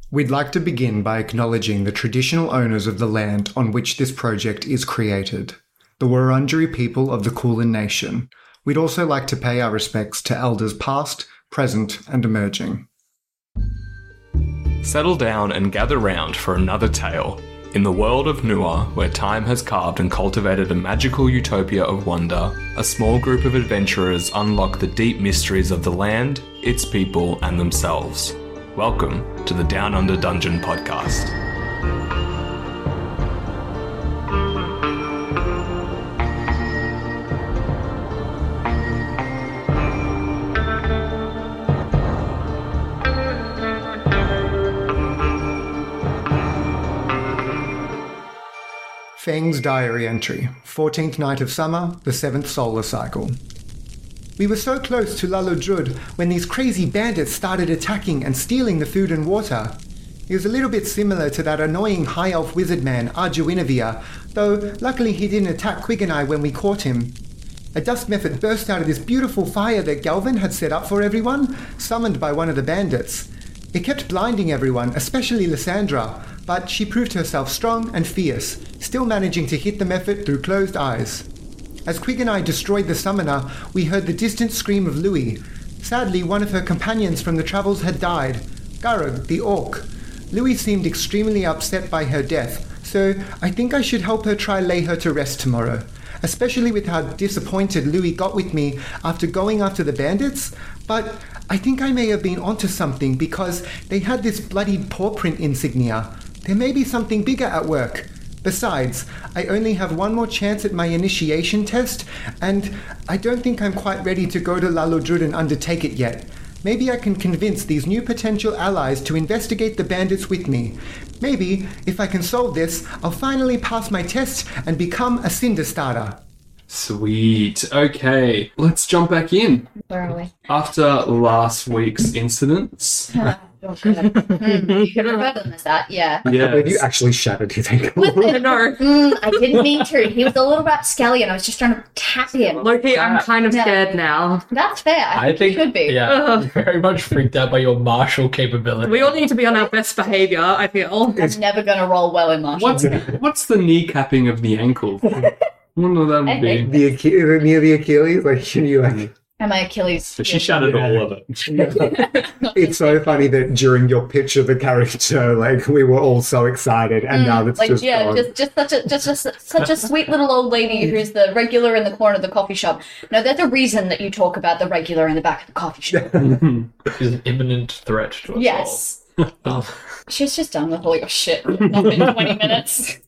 We'd like to begin by acknowledging the traditional owners of the land on which this project is created, the Wurundjeri people of the Kulin Nation. We'd also like to pay our respects to elders past, present, and emerging. Settle down and gather round for another tale. In the world of Nua, where time has carved and cultivated a magical utopia of wonder, a small group of adventurers unlock the deep mysteries of the land, its people, and themselves. Welcome to the Down Under Dungeon podcast. Feng's diary entry, 14th night of summer, the 7th solar cycle. We were so close to Lalodrud when these crazy bandits started attacking and stealing the food and water. He was a little bit similar to that annoying high elf wizard man, Arjuinavir, though luckily he didn't attack Quig and I when we caught him. A dust method burst out of this beautiful fire that Galvin had set up for everyone, summoned by one of the bandits. It kept blinding everyone, especially Lysandra, but she proved herself strong and fierce, still managing to hit the method through closed eyes. As Quig and I destroyed the summoner, we heard the distant scream of Louis. Sadly, one of her companions from the travels had died, Garug, the orc. Louis seemed extremely upset by her death, so I think I should help her try lay her to rest tomorrow, especially with how disappointed Louis got with me after going after the bandits, but I think I may have been onto something because they had this bloodied paw print insignia. There may be something bigger at work. Besides, I only have one more chance at my initiation test, and I don't think I'm quite ready to go to Lalodrud and undertake it yet. Maybe I can convince these new potential allies to investigate the bandits with me. Maybe, if I can solve this, I'll finally pass my test and become a Cinder Starter. Sweet. Okay, let's jump back in. Where are we? After last week's incidents. You could refer to them as that, yeah. Yes. You actually shattered his ankle. No. I didn't mean to. He was a little rapscallion. I was just trying to tap him. Loki, I'm kind of scared now. That's fair. I think you should be. Yeah, very much freaked out by your martial capability. We all need to be on our best behavior, I feel. I'm never going to roll well in martial. What's the kneecapping of the ankle? I wonder what that would be. Near the Achilles, like you like. And my Achilles. So she shattered all of it. It's so funny that during your pitch of the character, like we were all so excited, and now it's like, just gone. just such a sweet little old lady who's the regular in the corner of the coffee shop. No, there's a reason that you talk about the regular in the back of the coffee shop. She's an imminent threat to us Yes. all. She's just done with all your shit. Not been 20 minutes.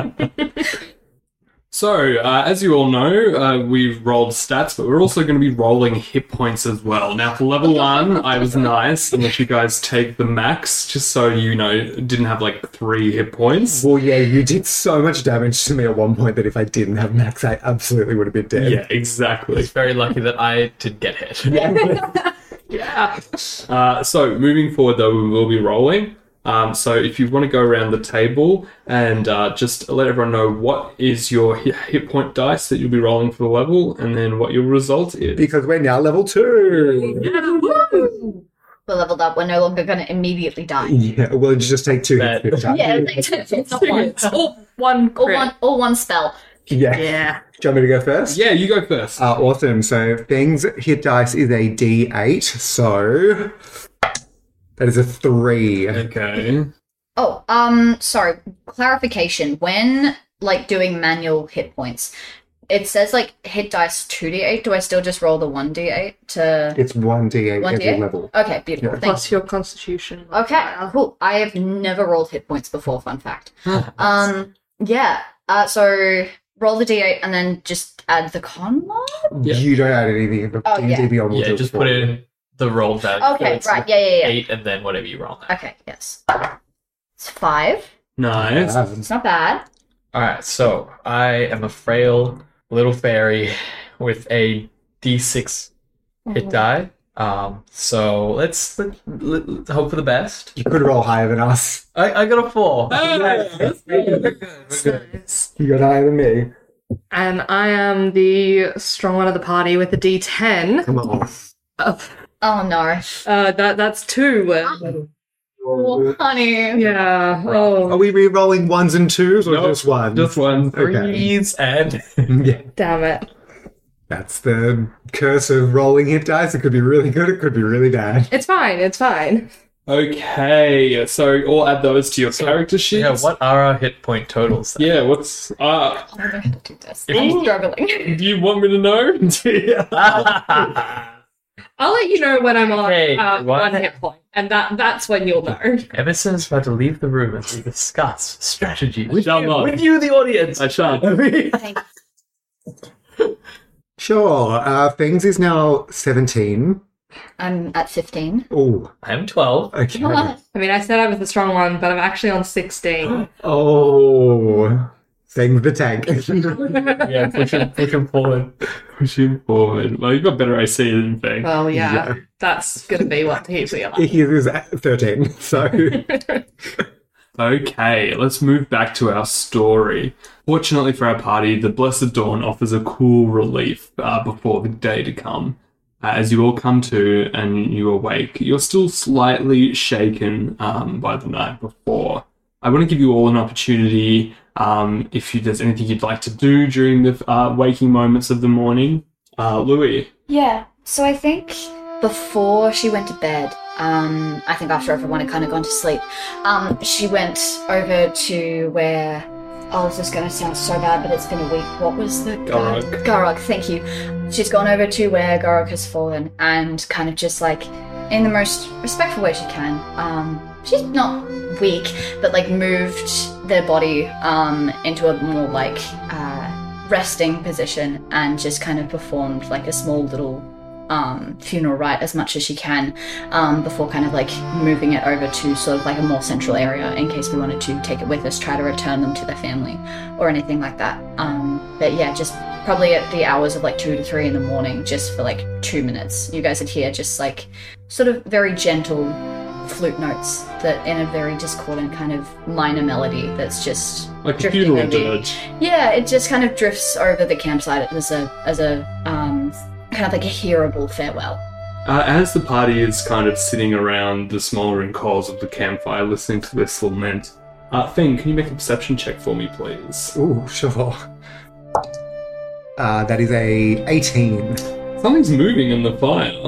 So, as you all know, we've rolled stats, but we're also going to be rolling hit points as well. Now, for level 1, I was nice and let you guys take the max, just so you didn't have like 3 hit points. Well, yeah, you did so much damage to me at one point that if I didn't have max, I absolutely would have been dead. Yeah, exactly. It's very lucky that I didn't get hit. Yeah. So, moving forward, though, we will be rolling. So if you want to go around the table and just let everyone know what is your hit point dice that you'll be rolling for the level, and then what your result is. Because we're now level 2. We're leveled up. We're no longer going to immediately die. Yeah, we'll just take 2 hits. Yeah, it's not one. Or one crit. Or one spell. Yeah. Yeah. Do you want me to go first? Yeah, you go first. Awesome. So Feng's hit dice is a D8, so that is a 3. Okay. Oh, sorry. Clarification. When, doing manual hit points, it says, hit dice 2d8. Do I still just roll the 1d8 to... It's 1d8 1d8? every level. Okay, beautiful. Yeah. Thank Plus your constitution. Okay, cool. I have never rolled hit points before, fun fact. So roll the d8 and then just add the con mod? Yeah. You don't add anything. Oh, yeah. D&D Beyond will do Yeah, it just for put you. in the roll value. Okay, It's right. Yeah. 8 and then whatever you roll now. Okay, yes. It's 5. Nice. It's not bad. Alright, so I am a frail little fairy with a d6 hit die. So let's hope for the best. You could roll higher than us. I got a 4. Nice. You got higher than me. And I am the strong one of the party with the D10. Come on. Oh, Oh no. that's 2. Oh, honey. Yeah. Are Oh, we re-rolling ones and twos or Nope, just one? Just one. Okay. Threes and Yeah. damn it. That's the curse of rolling hit dice. It could be really good, it could be really bad. It's fine. It's fine. Okay, so I'll add those to your character sheets. yeah. What are our hit point totals? Then? Yeah, what's I don't know how to do this. I'm struggling. do you want me to know? I'll let you know when I'm on Okay, one what? hit point, and that's when you'll know. Emerson is about to leave the room as we discuss strategy with shall you, not. with you, the audience. I shan't. Thank Sure, Things is now 17. I'm at 15. Oh, I'm 12. okay. What? I mean, I said I was the strong one, but I'm actually on 16. Oh, Things the tank. Yeah, push him forward. Pushing forward. Well, you've got better AC than Fang. Well, yeah, Yeah. that's gonna be what keeps me alive. He is at 13, so... Okay, let's move back to our story. Fortunately for our party, the Blessed Dawn offers a cool relief before the day to come. As you all come to and you awake, you're still slightly shaken by the night before. I want to give you all an opportunity, there's anything you'd like to do during the waking moments of the morning. Louis. Yeah, so I think before she went to bed, I think after everyone had kind of gone to sleep, she went over to where... Oh, this is going to sound so bad, but it's been a week. What was the... Garruk. Garruk, thank you. She's gone over to where Garruk has fallen and kind of just like, in the most respectful way she can, she's not weak, but like moved their body into a more like resting position and just kind of performed like a small little funeral rite as much as she can before kind of like moving it over to sort of like a more central area in case we wanted to take it with us, try to return them to their family or anything like that. But yeah, just probably at the hours of like 2 to 3 in the morning, just for like 2 minutes. You guys would hear just like sort of very gentle flute notes that in a very discordant kind of minor melody that's just Like a drifting funeral over you. dirge. Yeah, it just kind of drifts over the campsite as a kind of like a hearable farewell. As the party is kind of sitting around the smouldering coals of the campfire listening to this lament, Feng, can you make a perception check for me, please? Ooh, sure. That is a 18. Something's moving in the fire.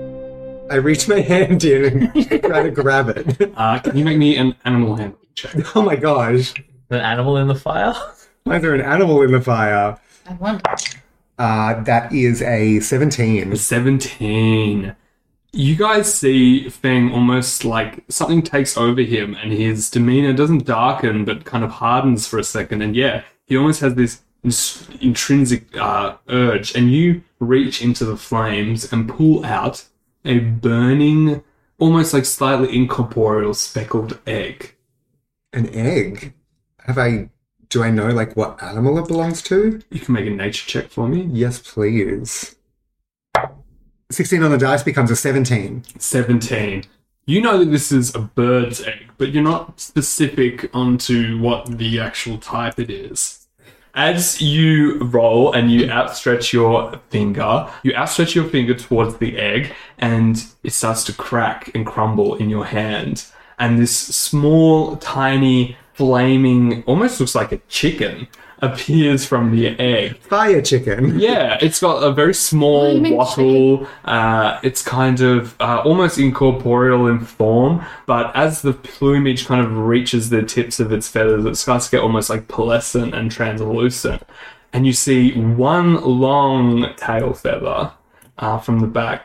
I reach my hand in and try to grab it. Can you make me an animal handling check? Oh my gosh. An animal in the fire? Why is there an animal in the fire? I wonder. That is a 17. 17. You guys see Feng almost like something takes over him and his demeanor doesn't darken but kind of hardens for a second. And yeah, he almost has this intrinsic urge. And you reach into the flames and pull out a burning, almost like slightly incorporeal speckled egg. An egg? Do I know like what animal it belongs to? You can make a nature check for me. Yes, please. 16 on the dice becomes a 17. 17. You know that this is a bird's egg, but you're not specific onto what the actual type it is. As you roll and you outstretch your finger towards the egg, and it starts to crack and crumble in your hand. And this small, tiny, flaming, almost looks like a chicken, appears from the egg. Fire chicken. Yeah, it's got a very small Flaming wattle. It's kind of almost incorporeal in form, but as the plumage kind of reaches the tips of its feathers, it starts to get almost like pearlescent and translucent. And you see one long tail feather from the back.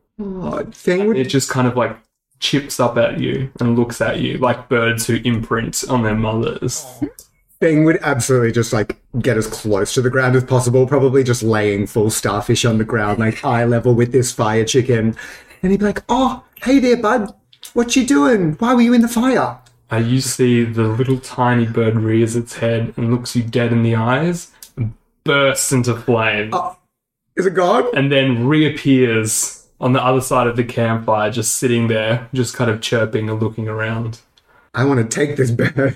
Thing would It just kind of like chips up at you and looks at you like birds who imprint on their mothers. Thing would absolutely just like get as close to the ground as possible, probably just laying full starfish on the ground, like eye level with this fire chicken. And he'd be like, "Oh, hey there, bud. What you doing? Why were you in the fire?" You see the little tiny bird rears its head and looks you dead in the eyes, and bursts into flame, Is it gone? and then reappears on the other side of the campfire, just sitting there, just kind of chirping and looking around. I want to take this bird.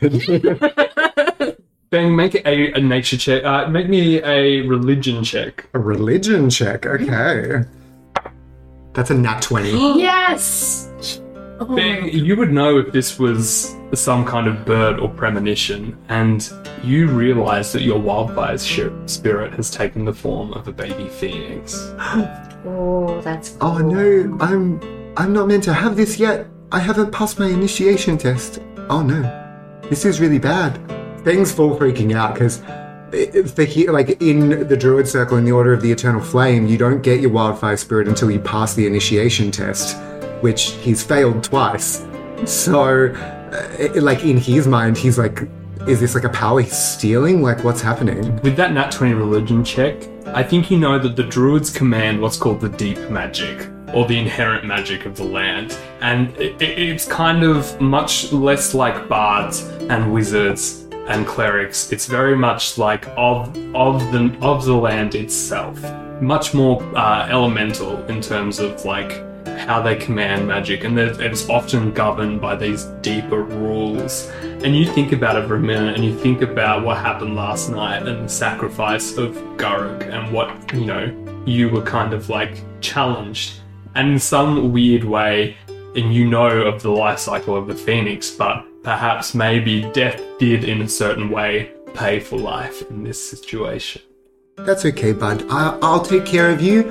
Bang, make a nature check. Make me a religion check. A religion check. Okay. That's a nat 20. Yes! Bang, you would know if this was some kind of bird or premonition, and you realise that your wildfire spirit has taken the form of a baby phoenix. Oh, that's Oh no, I'm not meant to have this yet. I haven't passed my initiation test. Oh no, this is really bad. Things full freaking out because like in the Druid Circle in the Order of the Eternal Flame, you don't get your wildfire spirit until you pass the initiation test, which he's failed twice. So, like in his mind, he's like, is this like a power he's stealing? Like, what's happening? With that nat 20 religion check, I think you know that the druids command what's called the deep magic, or the inherent magic of the land. And it's kind of much less like bards and wizards and clerics. It's very much like of the land itself. Much more elemental in terms of like how they command magic, and it's often governed by these deeper rules. And you think about it for a minute, and you think about what happened last night and the sacrifice of Guruk, and what, you know, you were kind of like challenged. And in some weird way, and you know of the life cycle of the Phoenix, but perhaps maybe death did in a certain way pay for life in this situation. That's okay, bud. I'll take care of you.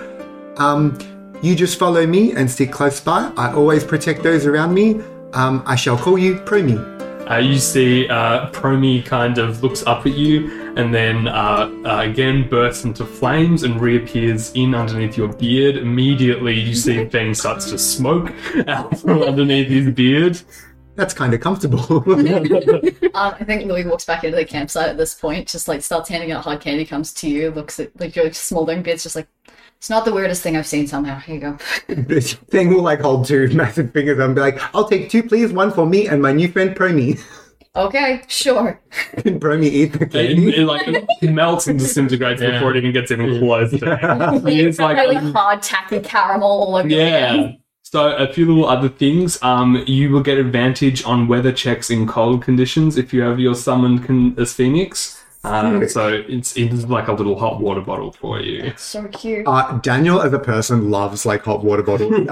You just follow me and stick close by. I always protect those around me. I shall call you Promi. You see Promi kind of looks up at you and then again bursts into flames and reappears in underneath your beard. Immediately you see Feng starts to smoke out from underneath his beard. That's kind of comfortable. I think Louis walks back into the campsite at this point, just like starts handing out hard candy, comes to you, looks at like your smoldering beard's just like, it's not the weirdest thing I've seen somehow. Here you go. This thing will like hold two massive fingers and be like, I'll take two please, one for me and my new friend Promi. Okay, sure. Can Promi eat the candy? It melts and disintegrates before it even gets even close to him. It's like really hard, tacky caramel all over your hands. So a few little other things. You will get advantage on weather checks in cold conditions if you have your summoned as Phoenix. So it's like a little hot water bottle for you. That's so cute. Daniel as a person loves like hot water bottles.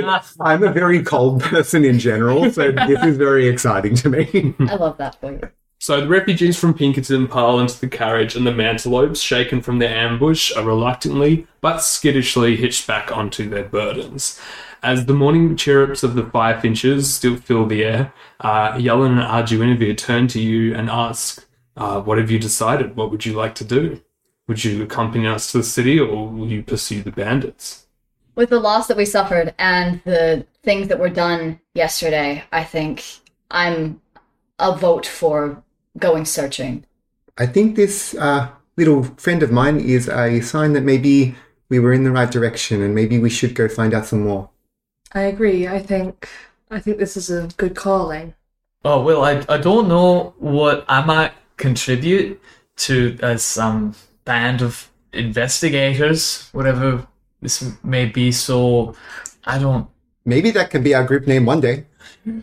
I'm a very cold person in general, so this is very exciting to me. I love that for you. So the refugees from Pinkerton pile into the carriage, and the Mantelopes, shaken from their ambush, are reluctantly but skittishly hitched back onto their burdens. As the morning chirrups of the firefinches still fill the air, Yellen and Arduinavir turn to you and ask, what have you decided? What would you like to do? Would you accompany us to the city, or will you pursue the bandits? With the loss that we suffered and the things that were done yesterday, I think I'm a vote for going searching. I think this little friend of mine is a sign that maybe we were in the right direction and maybe we should go find out some more. I agree. I think this is a good calling. Oh, well, I don't know what I might contribute to as some band of investigators, whatever this may be, so I don't... Maybe that can be our group name one day.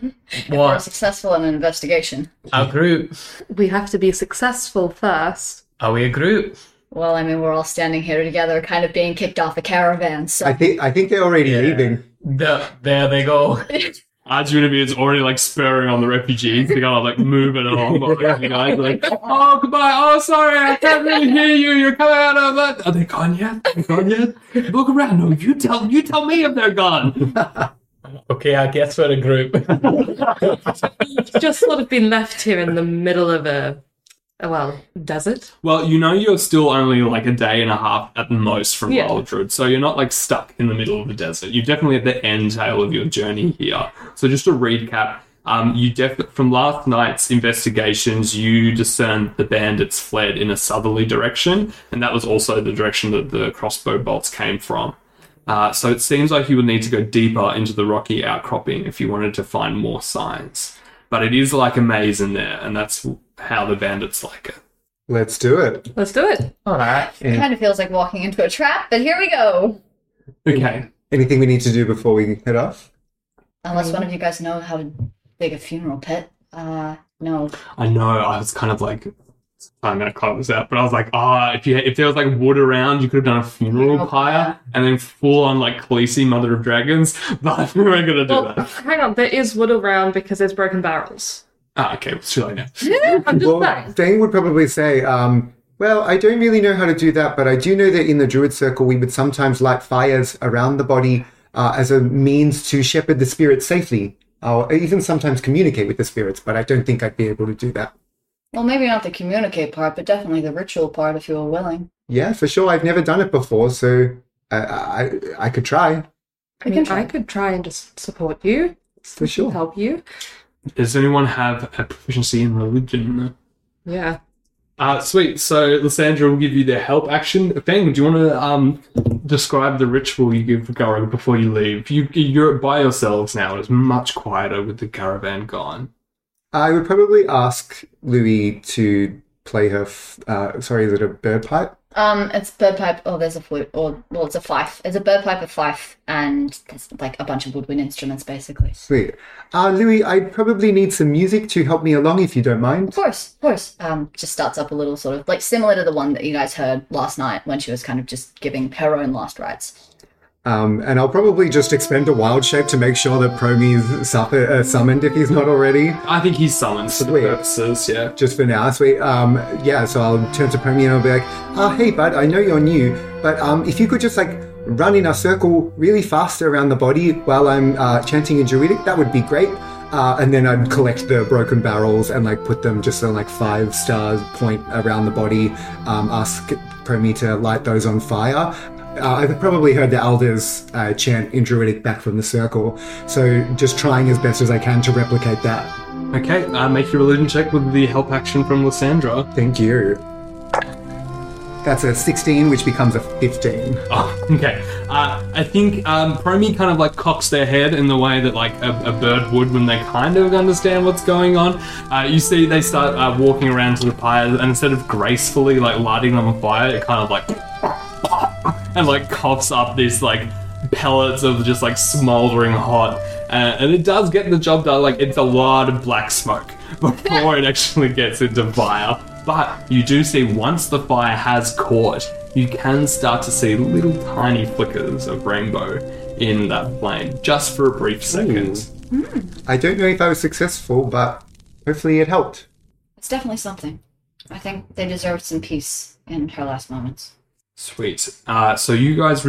If we're successful in an investigation. Our group. We have to be successful first. Are we a group? Well, I mean, we're all standing here together, kind of being kicked off a caravan, so... I think they're already leaving. There they go. Arduinavir is already like spurring on the refugees. They're kind of like moving along. You guys like, oh, goodbye. Oh, sorry, I can't really hear you. You're coming out of that. Are they gone yet? Are they gone yet? Look around. No, you tell me if they're gone. Okay, I guess we're a group. Just sort of been left here in the middle of a desert. Well, you know you're still only like a day and a half at the most from Wildwood, so you're not like stuck in the middle of the desert. You're definitely at the end tail of your journey here. So just to recap, from last night's investigations, you discerned the bandits fled in a southerly direction, and that was also the direction that the crossbow bolts came from. So it seems like you would need to go deeper into the rocky outcropping if you wanted to find more signs. But it is like a maze in there, and that's how the bandits like it. Let's do it. All right. It kind of feels like walking into a trap, but here we go. Okay. Anything we need to do before we head off? Unless one of you guys know how to dig a funeral pit. No. I know, I was kind of like I'm gonna cut this out, but I was like, if there was like wood around, you could have done a funeral pyre and then full on like Khaleesi, Mother of Dragons. But we weren't gonna do Well, that. hang on, there is wood around because there's broken barrels. Okay, it's too late now. I'm just Well, saying. Dane would probably say, well, I don't really know how to do that, but I do know that in the Druid Circle, we would sometimes light fires around the body as a means to shepherd the spirits safely, or even sometimes communicate with the spirits, but I don't think I'd be able to do that. Well, maybe not the communicate part, but definitely the ritual part if you were willing. Yeah, for sure. I've never done it before, so I could try. I mean, I could try and just support you. For sure. Help you. Does anyone have a proficiency in religion? Yeah. Sweet. So Lysandra will give you the help action. Fang, do you want to describe the ritual you give Garrug before you leave? You're by yourselves now. It's much quieter with the caravan gone. I would probably ask Louis to play her, sorry, is it a bird pipe? It's bird pipe. Oh, there's a flute, it's a fife. It's a bird pipe, a fife, and there's like a bunch of woodwind instruments, basically. Sweet. Louis, I'd probably need some music to help me along if you don't mind. Of course. Just starts up a little sort of like similar to the one that you guys heard last night when she was kind of just giving her own last rites. And I'll probably just expend a wild shape to make sure that Promy's summoned if he's not already. I think he's summoned for the Sweet. purposes, yeah. Just for now, sweet. Yeah, so I'll turn to Promy and I'll be like, hey bud, I know you're new, but if you could just like run in a circle really fast around the body while I'm chanting in Druidic, that would be great. And then I'd collect the broken barrels and like put them just on like 5 stars point around the body, ask Promy to light those on fire. I've probably heard the elders chant in Druidic back from the circle, so just trying as best as I can to replicate that. Okay, make your religion check with the help action from Lysandra. Thank you. That's a 16, which becomes a 15. Oh, okay. I think Promy kind of like cocks their head in the way that like a bird would when they kind of understand what's going on. You see they start walking around to the pyres, and instead of gracefully like lighting them on fire, it kind of like and like coughs up this like pellets of just like smoldering hot, and it does get the job done. Like it's a lot of black smoke before it actually gets into fire. But you do see once the fire has caught, you can start to see little tiny flickers of rainbow in that flame, just for a brief second. I don't know if I was successful, but hopefully it helped. It's definitely something. I think they deserved some peace in her last moments. Sweet. So you guys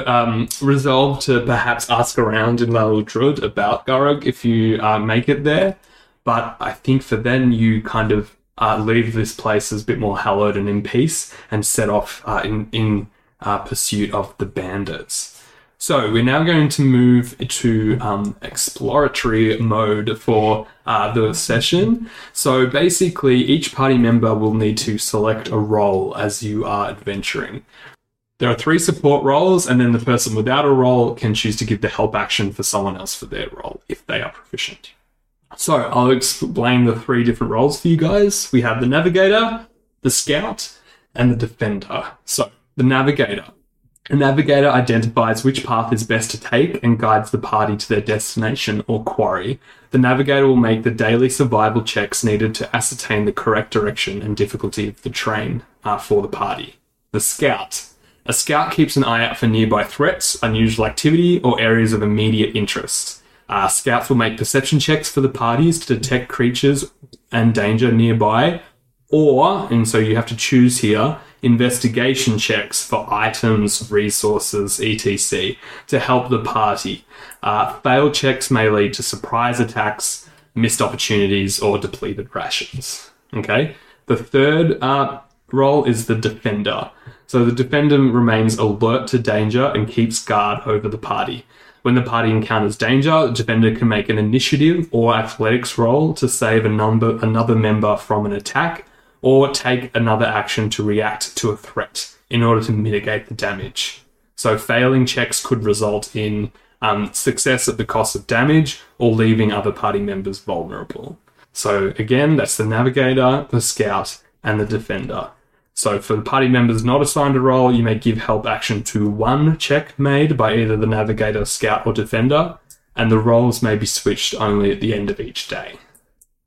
resolve to perhaps ask around in Lal Drud about Garrug if you make it there. But I think for then you kind of leave this place as a bit more hallowed and in peace and set off in pursuit of the bandits. So we're now going to move to exploratory mode for the session. So basically each party member will need to select a role as you are adventuring. There are 3 support roles, and then the person without a role can choose to give the help action for someone else for their role if they are proficient. So I'll explain the 3 different roles for you guys. We have the Navigator, the Scout, and the Defender. So the Navigator. A navigator identifies which path is best to take and guides the party to their destination or quarry. The navigator will make the daily survival checks needed to ascertain the correct direction and difficulty of the terrain for the party. The Scout. A scout keeps an eye out for nearby threats, unusual activity, or areas of immediate interest. Scouts will make perception checks for the parties to detect creatures and danger nearby, or, and so you have to choose here, investigation checks for items, resources, etc. to help the party. Failed checks may lead to surprise attacks, missed opportunities, or depleted rations. Okay? The third role is the Defender. So the Defender remains alert to danger and keeps guard over the party. When the party encounters danger, the Defender can make an initiative or athletics roll to save another member from an attack, or take another action to react to a threat in order to mitigate the damage. So failing checks could result in success at the cost of damage or leaving other party members vulnerable. So again, that's the Navigator, the Scout, and the Defender. So for the party members not assigned a role, you may give help action to one check made by either the Navigator, Scout, or Defender, and the roles may be switched only at the end of each day.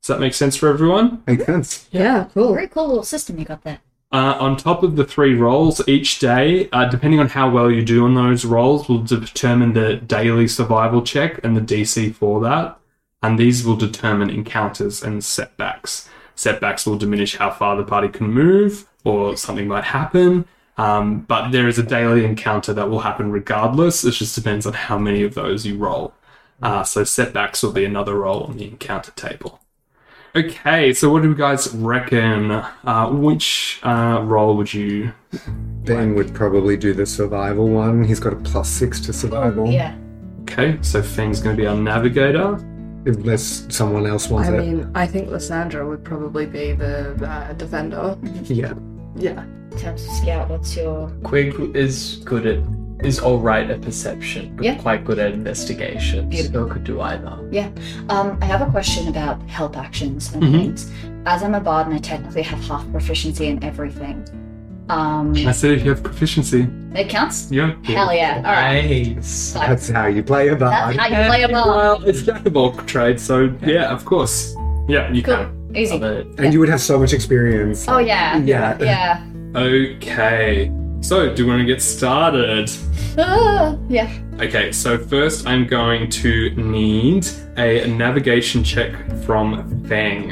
Does that make sense for everyone? Makes sense. Yeah, cool. Very cool little system you got there. On top of the 3 rolls each day, depending on how well you do on those rolls, will determine the daily survival check and the DC for that. And these will determine encounters and setbacks. Setbacks will diminish how far the party can move, or something might happen. But there is a daily encounter that will happen regardless. It just depends on how many of those you roll. So setbacks will be another roll on the encounter table. Okay, so what do you guys reckon? Which role would you... Ben would probably do the survival one. He's got a +6 to survival. Yeah. Okay, so Feng's going to be our navigator. Unless someone else wants I it. mean, I think Lysandra would probably be the defender. Yeah. Yeah. In terms of scout, what's your... Quig is alright at perception, but Yeah. quite good at investigation. Beautiful. So could do either. I have a question about help actions and things. As I'm a bard and I technically have half proficiency in everything. I said if you have proficiency. It counts? Yeah. Hell yeah. Alright. Nice. That's how you play a That's bard. how you play a bard. Well, it's jack of all trades, so yeah, of course. Yeah, you Cool. can. Easy. Love it. And you would have so much experience. Oh yeah. Yeah. Yeah. Okay. So, do you want to get started? Yeah. Okay, so first I'm going to need a navigation check from Feng.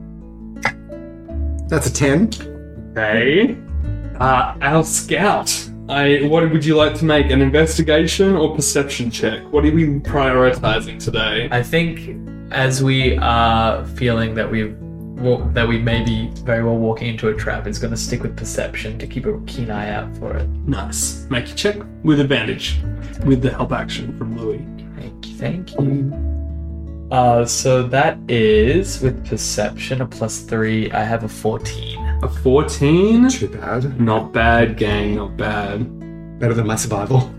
That's a 10. Okay. Our scout. What would you like to make? An investigation or perception check? What are we prioritizing today? I think as we are feeling that we may be very well walking into a trap, it's going to stick with perception to keep a keen eye out for it. Nice. Make your check with advantage, with the help action from Louis. Thank you. So that is with perception a +3. I have a 14. A 14? Too bad. Not bad, gang, not bad. Better than my survival.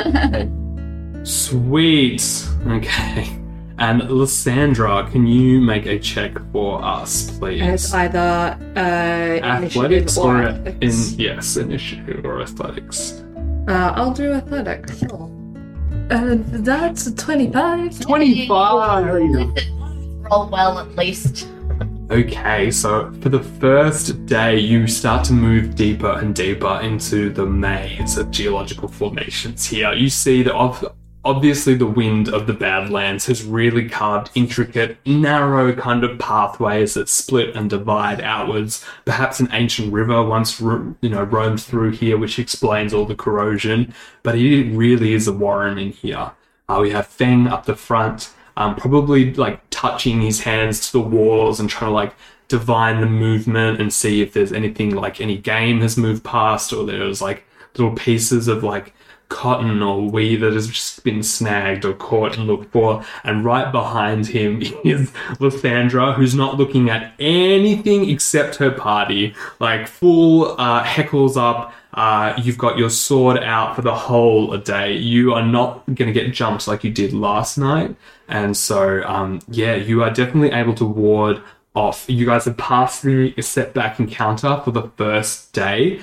Sweet. Okay. And Lysandra, can you make a check for us, please? And it's either Athletics initiative or or athletics. yes, initiative or athletics. I'll do athletics. Sure. That's a 25. 25! Roll well at least. Okay, so for the first day, you start to move deeper and deeper into the maze of geological formations here. You see that obviously the wind of the Badlands has really carved intricate, narrow kind of pathways that split and divide outwards. Perhaps an ancient river once roamed through here, which explains all the corrosion. But it really is a warren in here. We have Feng up the front, probably like touching his hands to the walls and trying to like divine the movement and see if there's anything like any game has moved past, or there's like little pieces of like cotton or weave that has just been snagged or caught and looked for. And right behind him is Lysandra, who's not looking at anything except her party, like full heckles up. You've got your sword out for the whole day. You are not going to get jumped like you did last night. And so, you are definitely able to ward off. You guys have passed the setback encounter for the first day.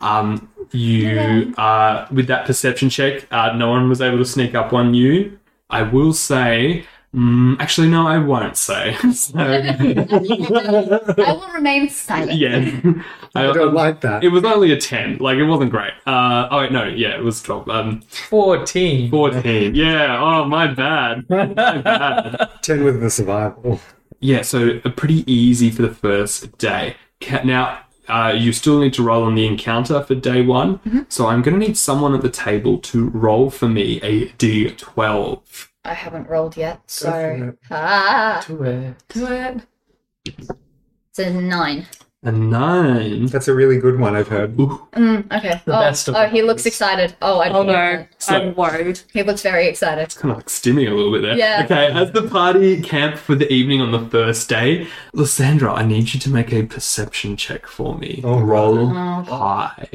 With that perception check, no one was able to sneak up on you. I will say, actually, no, I won't say. So, I will remain silent. yeah. I don't like that. It was only a 10. Like, it wasn't great. It was 12. 14. 14. Yeah, oh, my bad. My bad. 10 with the survival. Yeah, so pretty easy for the first day. Now, you still need to roll on the encounter for day one. Mm-hmm. So I'm going to need someone at the table to roll for me a D12. I haven't rolled yet, so... Do it. Do it. It's a 9. A 9. That's a really good one, I've heard. Ooh. Okay. The best of he looks excited. Oh No, So- I'm worried. He looks very excited. Kind of like stimming a little bit there. Yeah. Okay, as the party camp for the evening on the first day, Lysandra, I need you to make a perception check for me. Oh, roll Oh. high.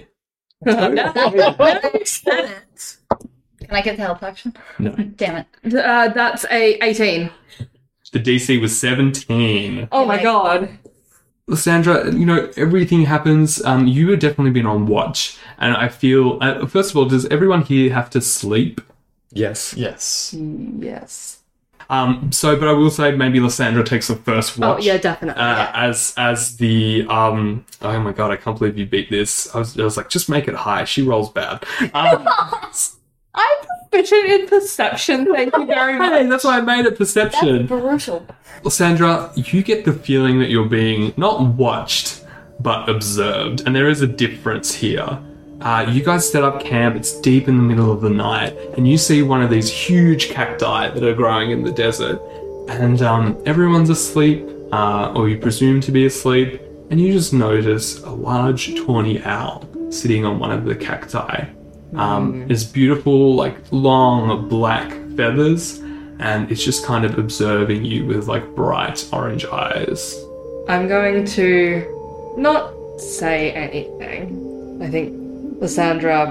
Can I get the help action? No. Damn it. That's a 18. The DC was 17. Oh my Like- god. Lysandra, everything happens. You have definitely been on watch. And I feel, first of all, does everyone here have to sleep? Yes. Yes. Yes. But I will say maybe Lysandra takes the first watch. Oh, yeah, definitely. As the oh my god, I can't believe you beat this. I was like, just make it high. She rolls bad. I'm proficient in perception, thank you very much. Hey, that's why I made it perception. That's brutal. Lysandra, you get the feeling that you're being not watched, but observed, and there is a difference here. You guys set up camp, it's deep in the middle of the night, and you see one of these huge cacti that are growing in the desert, and everyone's asleep, or you presume to be asleep, and you just notice a large tawny owl sitting on one of the cacti. It's beautiful, like long black feathers, and it's just kind of observing you with like bright orange eyes. I'm going to not say anything. I think Lysandra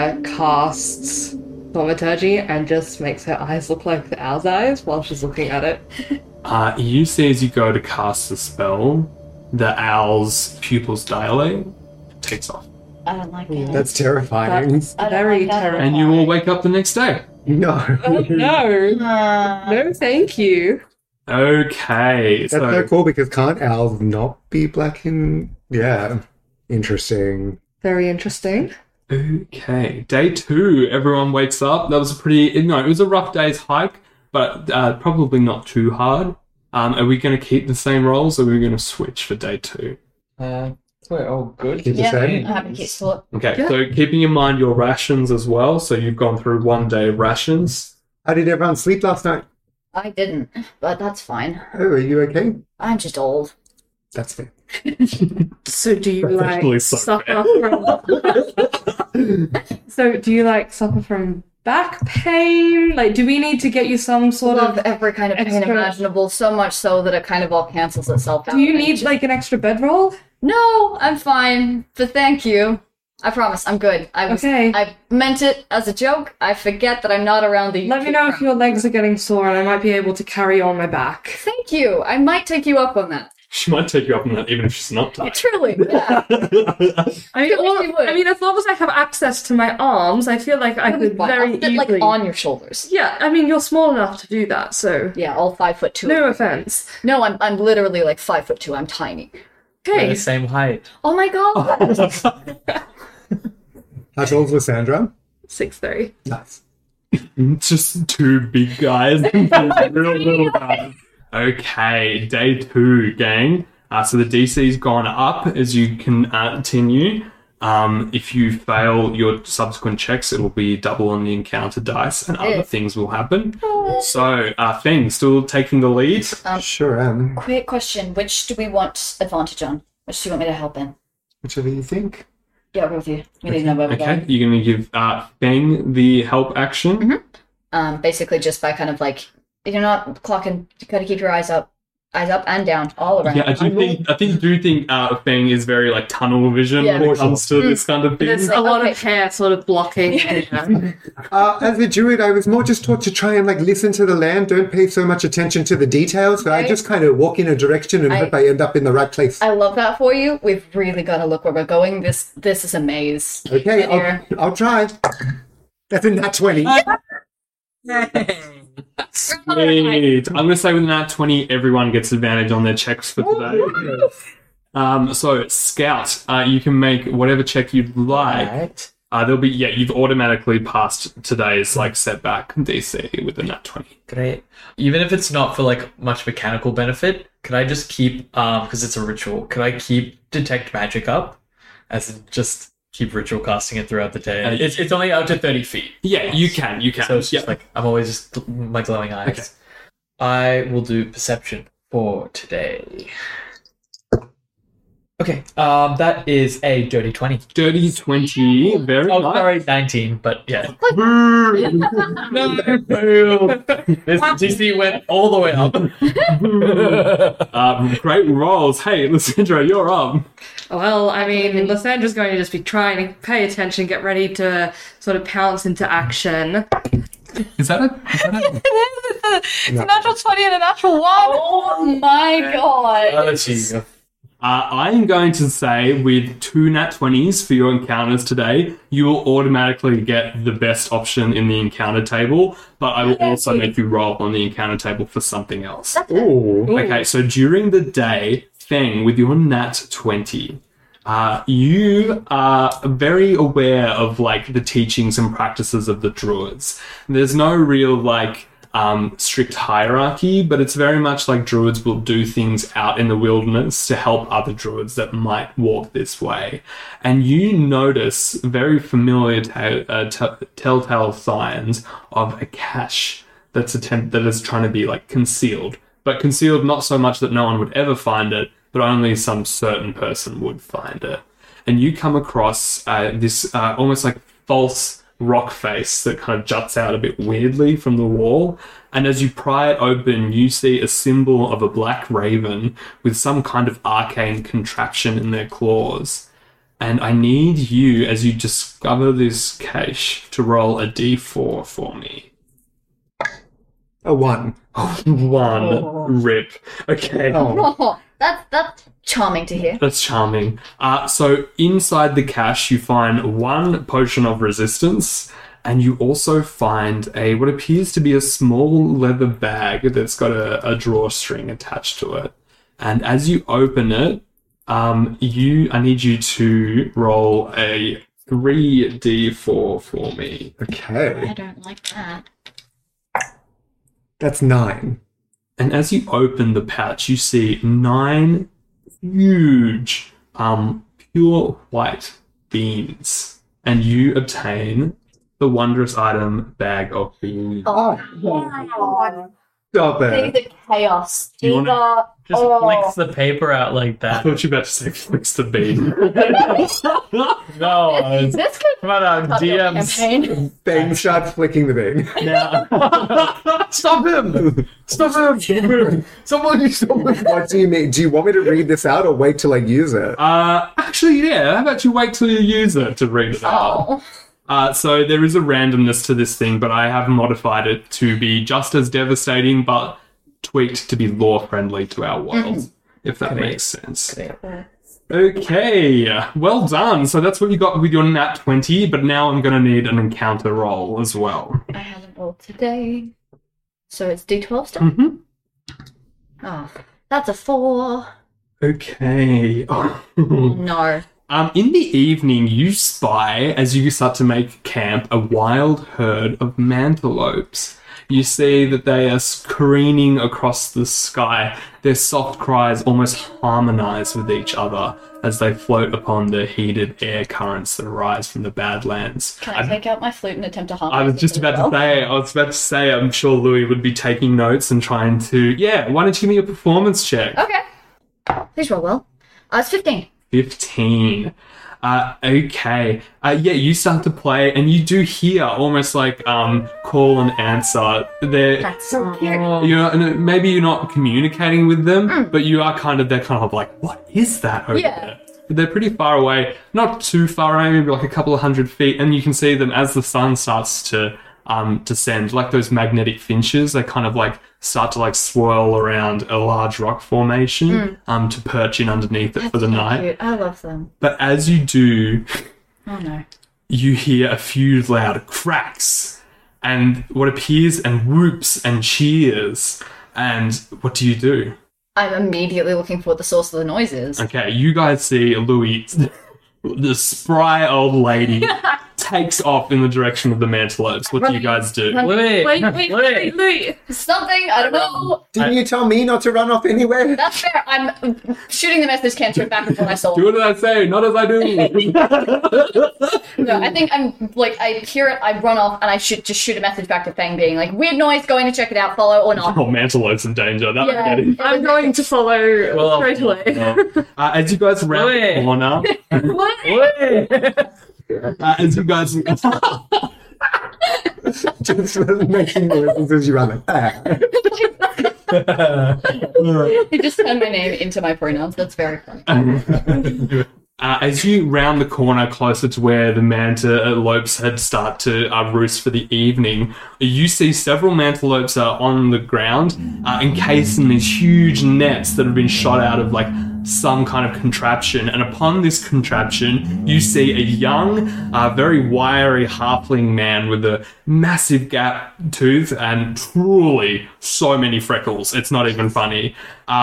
casts thaumaturgy and just makes her eyes look like the owl's eyes while she's looking at it. You see as you go to cast the spell, the owl's pupils dilate, takes off. I don't like it. That's terrifying. That's very terrifying. And you all wake up the next day. No. No. No, thank you. Okay. That's so cool because can't owls not be black and... Yeah. Interesting. Very interesting. Okay. Day 2, everyone wakes up. That was it was a rough day's hike, but probably not too hard. Are we going to keep the same rolls, or are we going to switch for day 2? We're all good. Keep the Yeah, same? I'm happy to keep sport. Okay, Yeah. so keeping in mind your rations as well. So you've gone through 1 day of rations. How did everyone sleep last night? I didn't, but that's fine. Oh, are you okay? I'm just old. That's fair. So do you That's actually so suffer from... So do you suffer from back pain? Like, do we need to get you some sort Love of... every kind of pain extra- imaginable, so much so that it kind of all cancels itself out. Do you need an extra bedroll? No, I'm fine, but thank you. I promise, I'm good. Okay. I meant it as a joke. I forget that I'm not around the. Let me know if your legs are getting sore and I might be able to carry on my back. Thank you. I might take you up on that. She might take you up on that even if she's not tired. Truly, yeah. I mean, as long as I have access to my arms, I feel like I could very I'll sit, easily... on your shoulders. Yeah, I mean, you're small enough to do that, so... Yeah, all 5'2". No offense. No, I'm literally 5'2". I'm tiny. We're Okay. the same height. Oh my god. How tall's Lysandra? 6'3". Nice. Just 2 big guys. Real little guys. Okay, day 2, gang. So the DC's gone up as you can continue. If you fail your subsequent checks, it will be double on the encounter dice and other things will happen. So, Feng, still taking the lead? Sure am. Quick question: which do we want advantage on? Which do you want me to help in? Whichever you think. Yeah, I'll go with you. We need to know where we're Okay, going. you're going to give Feng the help action. Basically, just by kind of you're not clocking. You gotta keep your eyes up and down, all around. Yeah, I do think Feng is very tunnel vision Yeah. when it comes to this kind of thing. There's a lot of hair sort of blocking. As a druid, I was more just taught to try and listen to the land, don't pay so much attention to the details, so I Okay. just kind of walk in a direction and hope I end up in the right place. I love that for you. We've really got to look where we're going. This is a maze. Okay, Here. I'll try. That's a nat 20. Sweet. I'm going to say with nat 20, everyone gets advantage on their checks for today. So, Scout, you can make whatever check you'd like. Right. There'll be, you've automatically passed today's setback DC with a nat 20. Great. Even if it's not for much mechanical benefit, could I just keep because it's a ritual, could I keep detect magic up? As in just keep ritual casting it throughout the day. It's only out to 30 feet. Yeah, you can. So it's just I'm always just my glowing eyes. Okay. I will do perception for today. Okay, that is a dirty 20. Dirty 20. Very Oh, nice. sorry, 19, but yeah. Boo. No, failed. This DC went all the way up. Great rolls. Hey, Lysandra, you're up. Well, I mean, Lysandra's going to just be trying to pay attention, get ready to sort of pounce into action. Is that a It's a natural 20 and a natural 1! Oh my god. Oh, gee. I'm going to say with 2 nat 20s for your encounters today, you will automatically get the best option in the encounter table, but I will also make you roll on the encounter table for something else. Ooh. Okay, so during the day, Feng, with your nat 20, you are very aware of like the teachings and practices of the druids. There's no real like strict hierarchy, but it's very much like druids will do things out in the wilderness to help other druids that might walk this way. And you notice very familiar telltale signs of a cache that is trying to be like concealed, but concealed not so much that no one would ever find it, but only some certain person would find it. And you come across this almost like false rock face that kind of juts out a bit weirdly from the wall. And as you pry it open, you see a symbol of a black raven with some kind of arcane contraption in their claws. And I need you, as you discover this cache, to roll a d4 for me. A 1. 1. Rip. Okay. Oh. That's charming to hear. That's charming. So inside the cache, you find 1 potion of resistance, and you also find what appears to be a small leather bag that's got a drawstring attached to it. And as you open it, I need you to roll a 3d4 for me. Okay. I don't like that. That's 9. And as you open the pouch, you see 9 huge, pure white beans. And you obtain the wondrous item, Bag of Beans. Oh, Stop it. these are chaos. You These wanna- are... Just Oh. flicks the paper out like I that. thought you were about to say flicks the bean. No, it's This could come on, our cut your DMs. campaign. Bang starts flicking the bean. Stop him! Stop him! Someone stop him! What do you mean? Do you want me to read this out or wait till I use it? Actually, yeah, how about you wait till you use it to read it out? Oh. So there is a randomness to this thing, but I have modified it to be just as devastating, but tweaked to be lore-friendly to our world, if that makes sense. Okay, well done. So that's what you got with your nat 20, but now I'm going to need an encounter roll as well. I haven't rolled today. So it's D12 stuff? Mm-hmm. Oh, that's a 4. Okay. No. In the evening, you spy, as you start to make camp, a wild herd of mantelopes. You see that they are careening across the sky. Their soft cries almost harmonize with each other as they float upon the heated air currents that arise from the Badlands. Can I take out my flute and attempt to harm I was just about to say, I'm sure Louis would be taking notes and trying to... Yeah, why don't you give me a performance check? Okay. Please roll well. It's 15. 15. Okay. Yeah, you start to play and you do hear almost like call and answer. That's so cute. Maybe you're not communicating with them, but you are they're kind of like, what is that over there? But they're pretty far away, not too far away, maybe like a couple of 100 feet, and you can see them as the sun starts to descend, like those magnetic finches. They kind of like start to like swirl around a large rock formation to perch in underneath it for the night. Cute. I love them. But as you do, Oh no. you hear a few loud cracks and what appears and whoops and cheers. And what do you do? I'm immediately looking for what the source of the noise is. Okay, you guys see Louis, the spry old lady, takes off in the direction of the mantelopes. What do you guys do? Wait. Something, I don't know. Didn't you tell me not to run off anywhere? That's fair. I'm shooting the message cantrip back with what I saw. Do what did I say? Not as I do. No, I think I'm like, I hear it, I run off, and I should just shoot a message back to Fang being like, weird noise, going to check it out, follow or not. Oh, mantelope's in danger. That Yeah. I get it. I'm going to follow straight away. As you guys round the Wait. corner, as you guys Just making noises as you run like, You just turned my name into my pronouns. That's very funny. As you round the corner closer to where the mantelopes had started to roost for the evening, you see several mantelopes on the ground, encased in these huge nets that have been shot out of like some kind of contraption. And upon this contraption, you see a young, very wiry halfling man with a massive gap tooth and truly so many freckles. It's not even funny.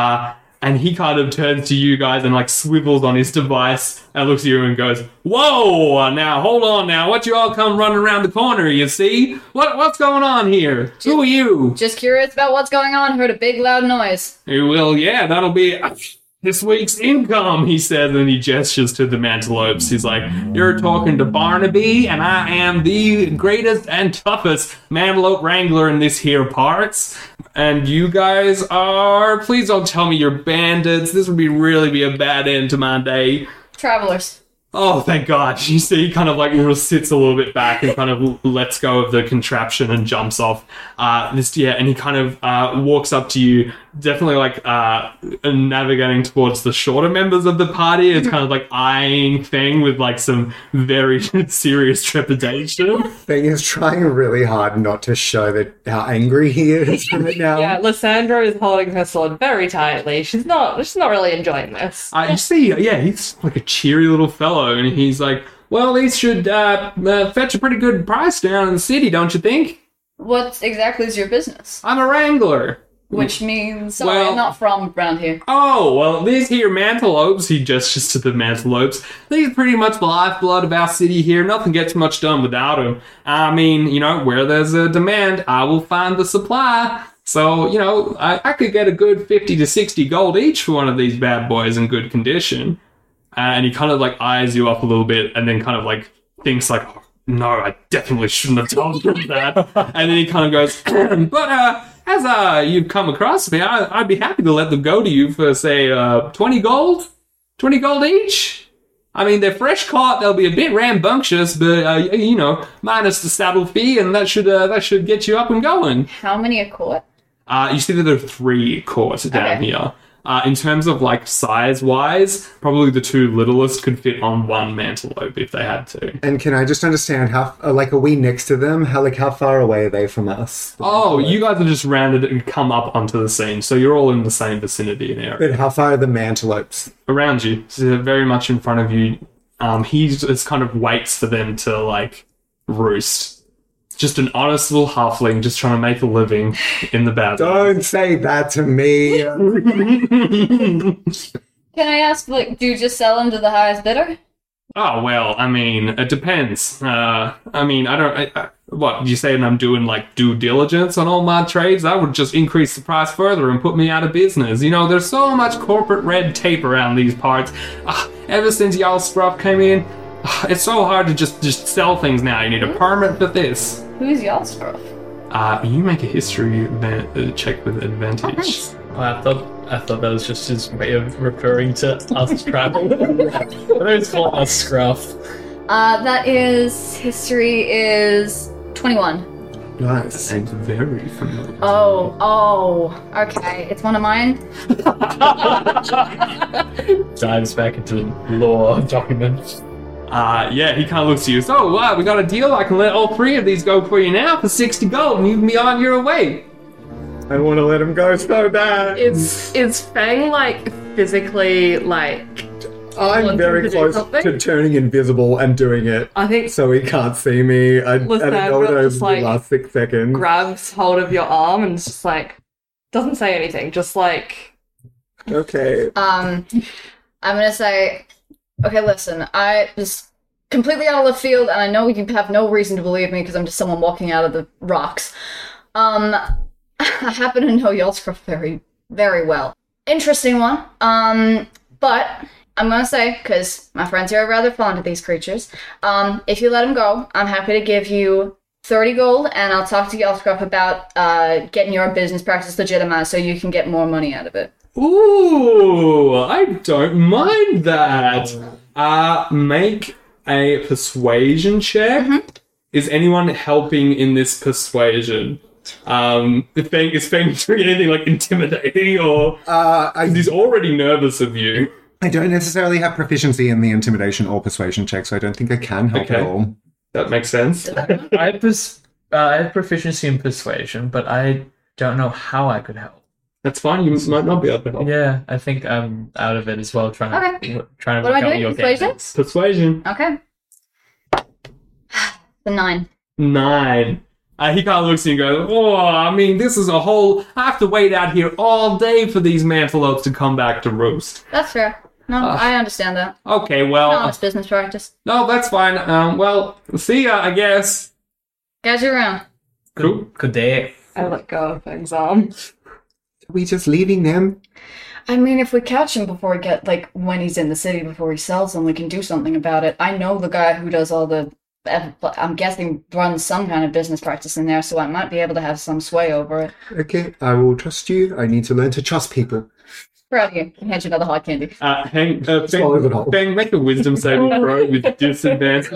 And he kind of turns to you guys and like swivels on his device and looks at you and goes, "Whoa, now hold on now. What you all come running around the corner, you see? What's going on here? Who are you?" Just curious about what's going on. Heard a big loud noise. "Well, yeah, that'll be this week's income," he said, and he gestures to the mantelopes. He's like, "You're talking to Barnaby, and I am the greatest and toughest mantelope wrangler in this here parts. And you guys are, please don't tell me you're bandits. This would really be a bad end to my day." Travelers. "Oh, thank God." You see, he kind of like sits a little bit back and kind of lets go of the contraption and jumps off. And he kind of walks up to you, definitely like navigating towards the shorter members of the party. It's kind of like eyeing Thing with like some very serious trepidation. Thing is trying really hard not to show that how angry he is right now. Yeah, Lysandra is holding her sword very tightly. She's not really enjoying this. You see, yeah, he's like a cheery little fellow, and he's like, "Well, these should fetch a pretty good price down in the city, don't you think?" What exactly is your business? "I'm a wrangler." Which means, sorry, Well- I'm not from around here. "Oh, well, these here mantelopes," he gestures to the mantelopes, "these are pretty much the lifeblood of our city here. Nothing gets much done without them. I mean, where there's a demand, I will find the supply. So, I could get a good 50 to 60 gold each for one of these bad boys in good condition." And he kind of like eyes you up a little bit and then kind of like thinks like, "Oh, no, I definitely shouldn't have told him that." And then he kind of goes, "But, as you've come across me, I'd be happy to let them go to you for, say, 20 gold? 20 gold each? I mean, they're fresh caught, they'll be a bit rambunctious, but, minus the saddle fee, and that should get you up and going." How many a court? You see that there are 3 courts down here. In terms of like size-wise, probably the 2 littlest could fit on 1 mantelope if they had to. And can I just understand how, like, are we next to them? How far away are they from us? Oh, you guys have just rounded and come up onto the scene, so you're all in the same vicinity and area. But how far are the mantelopes? Around you, so they're very much in front of you. He just kind of waits for them to like roost. Just an honest little halfling just trying to make a living in the Badlands. Don't say that to me. Can I ask, like, do you just sell them to the highest bidder? Oh, well, I mean, it depends. What, you saying I'm doing, like, due diligence on all my trades? That would just increase the price further and put me out of business. There's so much corporate red tape around these parts. Ever since y'all scruff came in, it's so hard to just sell things now. You need a permit for this. Who's y'all scruff? You make a history check with advantage. Oh, nice. I thought that was just his way of referring to us traveling. But it's called us scruff. History is 21. Nice. And very familiar. Oh, okay. It's one of mine. Dives back into the lore document. Yeah, he kind of looks at you. "So, we got a deal. I can let all 3 of these go for you now for 60 gold, and you can be on your way." I want to let him go so bad. Is Fang like physically like? I'm wanting very to do close something? to turning invisible and doing it I think so he can't see me. I don't know Lysandra those just, like, last 6 seconds. grabs hold of your arm and just like doesn't say anything, just like Okay. I'm gonna say, okay, listen, I just completely out of left field, and I know you have no reason to believe me because I'm just someone walking out of the rocks. I happen to know y'all scruff very, very well. Interesting one. But I'm gonna say, because my friends here are rather fond of these creatures, if you let them go, I'm happy to give you 30 gold, and I'll talk to y'all scruff about getting your business practice legitimized so you can get more money out of it. Ooh, I don't mind that. Make a persuasion check. Mm-hmm. Is anyone helping in this persuasion? Is Fang doing anything like intimidating or? He's already nervous of you. I don't necessarily have proficiency in the intimidation or persuasion check, so I don't think I can help at Okay. all. That makes sense. I have proficiency in persuasion, but I don't know how I could help. That's fine. You might not be able to help. Yeah, I think I'm out of it as well. Trying to What work am I out doing? your Persuasion? games. Persuasion. Okay. The 9. 9. He kind of looks at you and goes, oh, I mean, this is a whole... I have to wait out here all day for these manthelopes to come back to roost. That's fair. No, I understand that. Okay, No, well... it's business practice. No, that's fine. Well, see ya, I guess. Catch you around. Cool. Good day. I let go of Exam. Are we just leaving them? I mean, if we catch him before he when he's in the city, before he sells them, we can do something about it. I know the guy who does all the... I'm guessing runs some kind of business practice in there, so I might be able to have some sway over it. Okay, I will trust you. I need to learn to trust people. Proud of you. I'll hand you another hard candy. Swallow it all. Bang, make a wisdom saving throw with disadvantage.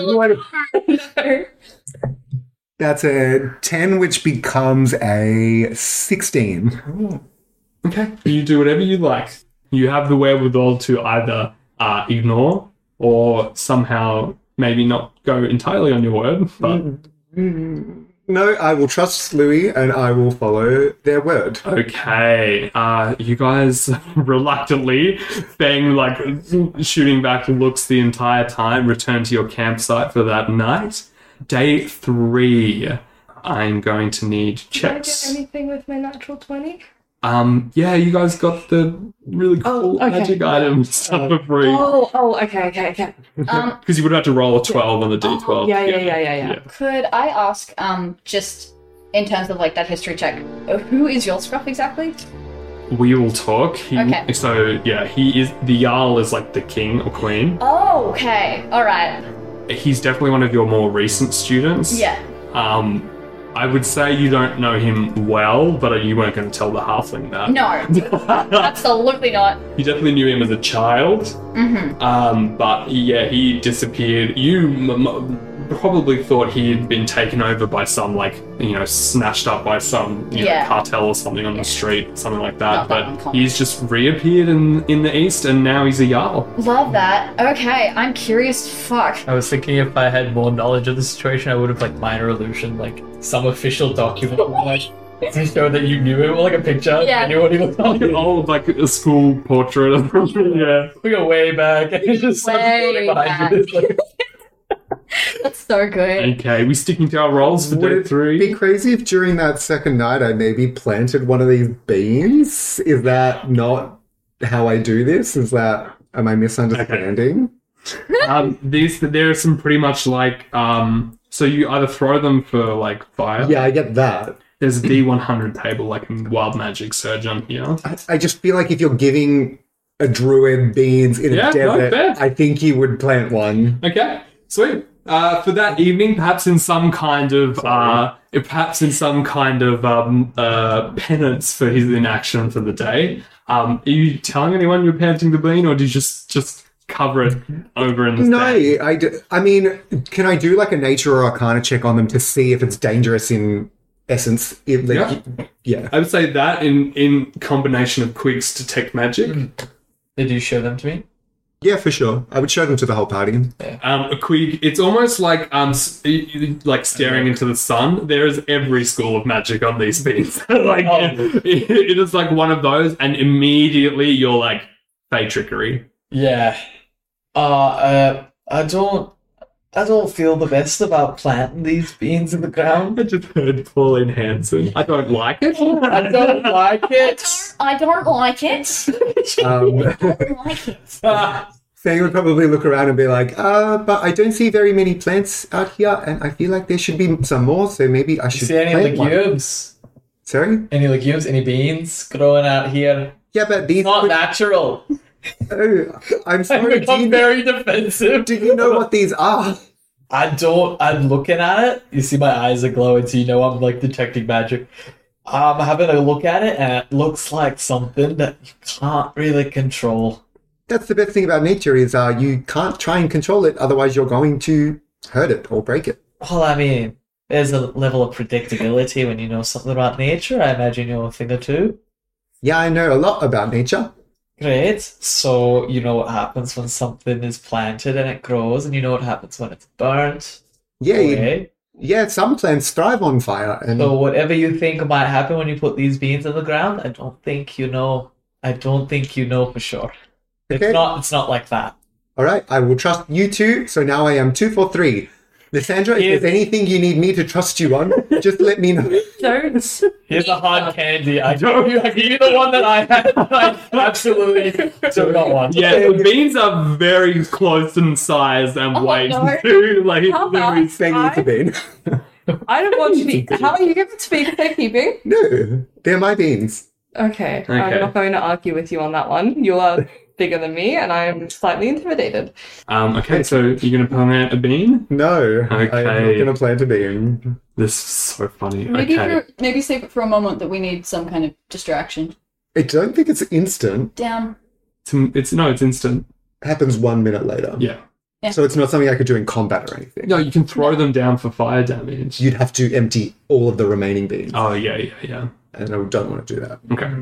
That's a 10, which becomes a 16. Okay. You do whatever you like. You have the wherewithal to either ignore or somehow maybe not go entirely on your word, but... No, I will trust Louis and I will follow their word. Okay, you guys reluctantly, Bang shooting back looks the entire time, return to your campsite for that night. Day 3, I'm going to need Did I checks. get anything with my natural 20? Yeah, you guys got the really cool okay. magic items stuff for free. Okay. Because you would have to roll a 12 on the d12. Yeah. Could I ask, just in terms of that history check, who is your scruff exactly? We will talk. Okay. So, yeah, he is... The Jarl is the king or queen. Oh, okay. Alright. He's definitely one of your more recent students. Yeah. I would say you don't know him well, but you weren't going to tell the halfling that. No. Absolutely not. You definitely knew him as a child. Mm-hmm. But yeah, he disappeared. You probably thought he had been taken over by some, snatched up by some cartel or something on the street, something like that. Not that But uncommon. he's just reappeared in the east, and now he's a Jarl. Love that. Okay, I'm curious. Fuck. I was thinking if I had more knowledge of the situation, I would have minor illusion, some official document, to show that you knew him, a picture. Yeah. I knew what he looked like. Oh, a school portrait of him. Yeah. We go way back. And it's just Way behind you. That's so good. Okay, we sticking to our roles for Would day it 3? be crazy if during that second night I maybe planted one of these beans? Is that not how I do this? Am I misunderstanding? There are some pretty much so you either throw them for fire. Yeah, I get that. There's a D100 table in Wild Magic Surge on here. I just feel like if you're giving a druid beans in Yeah, a no, desert, fair. I think he would plant one. Okay, sweet. For that evening, perhaps in some kind of penance for his inaction for the day. Are you telling anyone you're planting the bean, or do you just cover it over in the stand? I mean, can I do a nature or arcana check on them to see if it's dangerous in essence? Yeah. I would say that in combination of Quig's detect magic. Did you show them to me? Yeah, for sure. I would show them to the whole party. A Quig, it's almost like staring into the sun. There is every school of magic on these beans. It is one of those, and immediately you're fey trickery. Yeah. I don't feel the best about planting these beans in the ground. I just heard Pauline Hanson. I don't like it. I don't like it. I don't like it. I don't like it. Fang would probably look around and be like, but I don't see very many plants out here, and I feel like there should be some more, so maybe I should See any plant one." legumes? Sorry? Any legumes? Any beans growing out here? Yeah, but these... Not natural. Oh, I'm I sorry. become very defensive. Do you know what these are? I don't. I'm looking at it. You see, my eyes are glowing, so you know I'm detecting magic. I'm having a look at it, and it looks like something that you can't really control. That's the best thing about nature is you can't try and control it, otherwise you're going to hurt it or break it. Well, I mean, there's a level of predictability when you know something about nature. I imagine you know a thing or two. Yeah, I know a lot about nature. Great. So you know what happens when something is planted and it grows, and you know what happens when it's burnt. Yeah, Okay. yeah. Some plants thrive on fire, and So whatever you think might happen when you put these beans in the ground, I don't think you know. I don't think you know for sure. Okay. It's not like that. all right, I will trust you two. So now I am 2 for 3. Lysandra, if Yes. there's anything you need me to trust you on, just let me know. Don't. Here's a hard candy. I told you, I give you the one that I had. I absolutely do not want. Yeah, the beans are very close in size and Oh, weight no. to like How Louis. about- They need to be. I don't want to be. How are you going to be keeping? No, they're my beans. Okay, Okay. I'm not going to argue with you on that one. You are bigger than me, and I am slightly intimidated. Okay, so you're gonna plant a bean? No, I'm not Okay. going to plant a bean. This is so funny. Maybe Okay. maybe save it for a moment that we need some kind of distraction. I don't think it's instant. Down. It's instant. Happens 1 minute later. Yeah. Yeah. So it's not something I could do in combat or anything. No, you can throw them down for fire damage. You'd have to empty all of the remaining beans. Oh yeah. And I don't want to do that. Okay.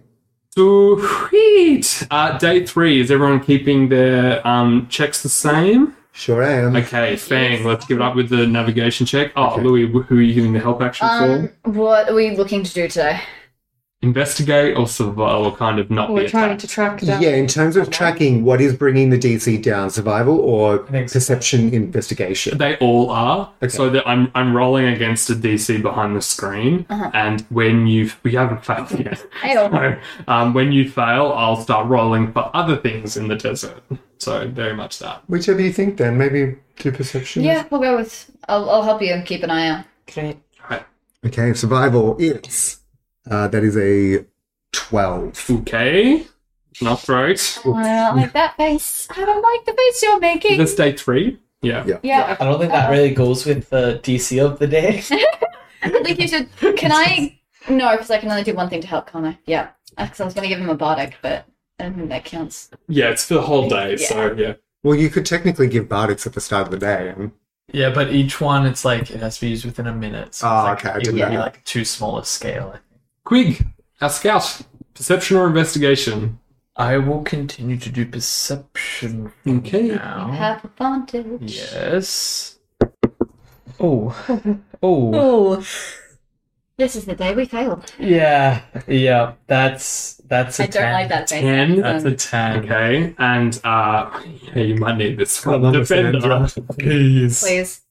Sweet. Day 3. Is everyone keeping their checks the same? Sure am. Okay, Fang, let's give it up with the navigation check. Oh, Okay. Louis, who are you giving the help action for? What are we looking to do today? Investigate or survive, or kind of not We're be trying attacked? to track down. Yeah, in terms of tracking, what is bringing the DC down? Survival or think so. perception investigation? They all are. Okay. So that I'm rolling against a DC behind the screen, and when we haven't failed yet. Hey-o. So, when you fail, I'll start rolling for other things in the desert. So very much that. Whichever you think then. Maybe do perception? Yeah, we'll go with. I'll help you and keep an eye out. Great. Right. Okay, survival is... that is a 12. Okay. Not great. I don't like that face. I don't like the face you're making. That's day 3. Yeah. Yeah. Yeah. I don't think that really goes with the DC of the day. I think you should. Can I? No, because I can only do one thing to help, can't I? Yeah. Because I was going to give him a bardic, but I don't think that counts. Yeah, it's for the whole day. So yeah. Well, you could technically give bardics at the start of the day. Yeah, but each one, it's like, it has to be used within a minute. So Oh, it's like, okay, I it didn't would be know. like too small a scale. Quig, our scout. Perception or investigation? I will continue to do perception Okay. now. Have advantage. Yes. Oh. Oh. Oh, This is the day we failed. Yeah. Yeah. That's a I 10. don't like that face. 10. That's a 10. Okay, and yeah, you might need this Come on, defender. Sandra. Please. Please.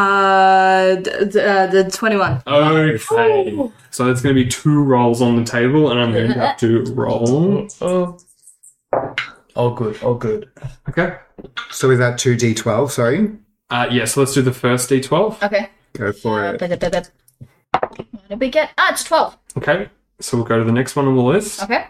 the 21. Okay, so there's going to be 2 rolls on the table, and I'm going to have to roll. Oh. Oh, good. Oh, good. Okay. So is that 2d12, sorry? Yeah, so let's do the first d12. Okay. Go for it. What did we get? Ah, it's 12. Okay, so we'll go to the next one on the list. Okay.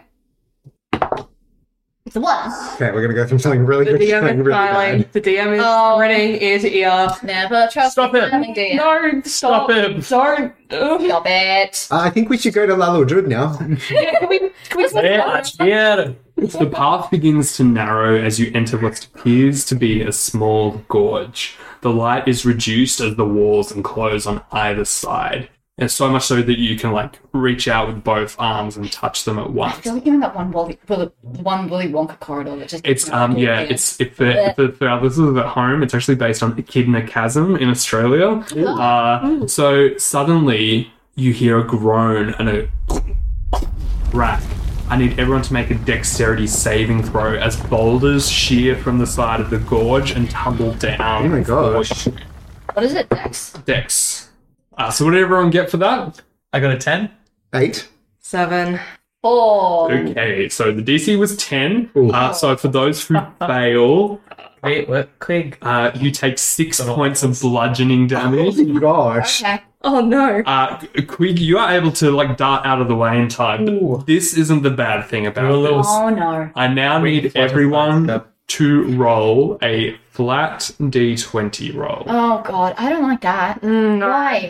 It's a 1. Okay, we're going to go from something really The good to DM something is really smiling. bad. The DM is Oh. grinning ear to ear. Never trust Stop it. smiling DM. No, Stop him. Don't. Ugh. Stop it. I think we should go to Lalo Drud now. Yeah, can we Yeah, yeah. The path begins to narrow as you enter what appears to be a small gorge. The light is reduced as the walls enclose on either side. And so much so that you can reach out with both arms and touch them at I once. feel like you're in that one Willy Wonka corridor that just. It's it's if for our listeners at home, it's actually based on Echidna Chasm in Australia. So suddenly you hear a groan and a crack. I need everyone to make a dexterity saving throw as boulders shear from the side of the gorge and tumble down. Oh my gosh. towards you. What is it, Dex? Dex. So what did everyone get for that? I got a 10. 8. 7. 4. Okay, so the DC was 10. Ooh. So for those who fail, Wait, what? Quig. you take 6 points of bludgeoning damage. Oh my gosh. Okay. Oh no. Quig, you are able to dart out of the way in time, Ooh. but this isn't the bad thing You're a about little this. Oh no. I now need flutter everyone fast. to roll a flat D20 roll. Oh god, I don't like that. No. Why?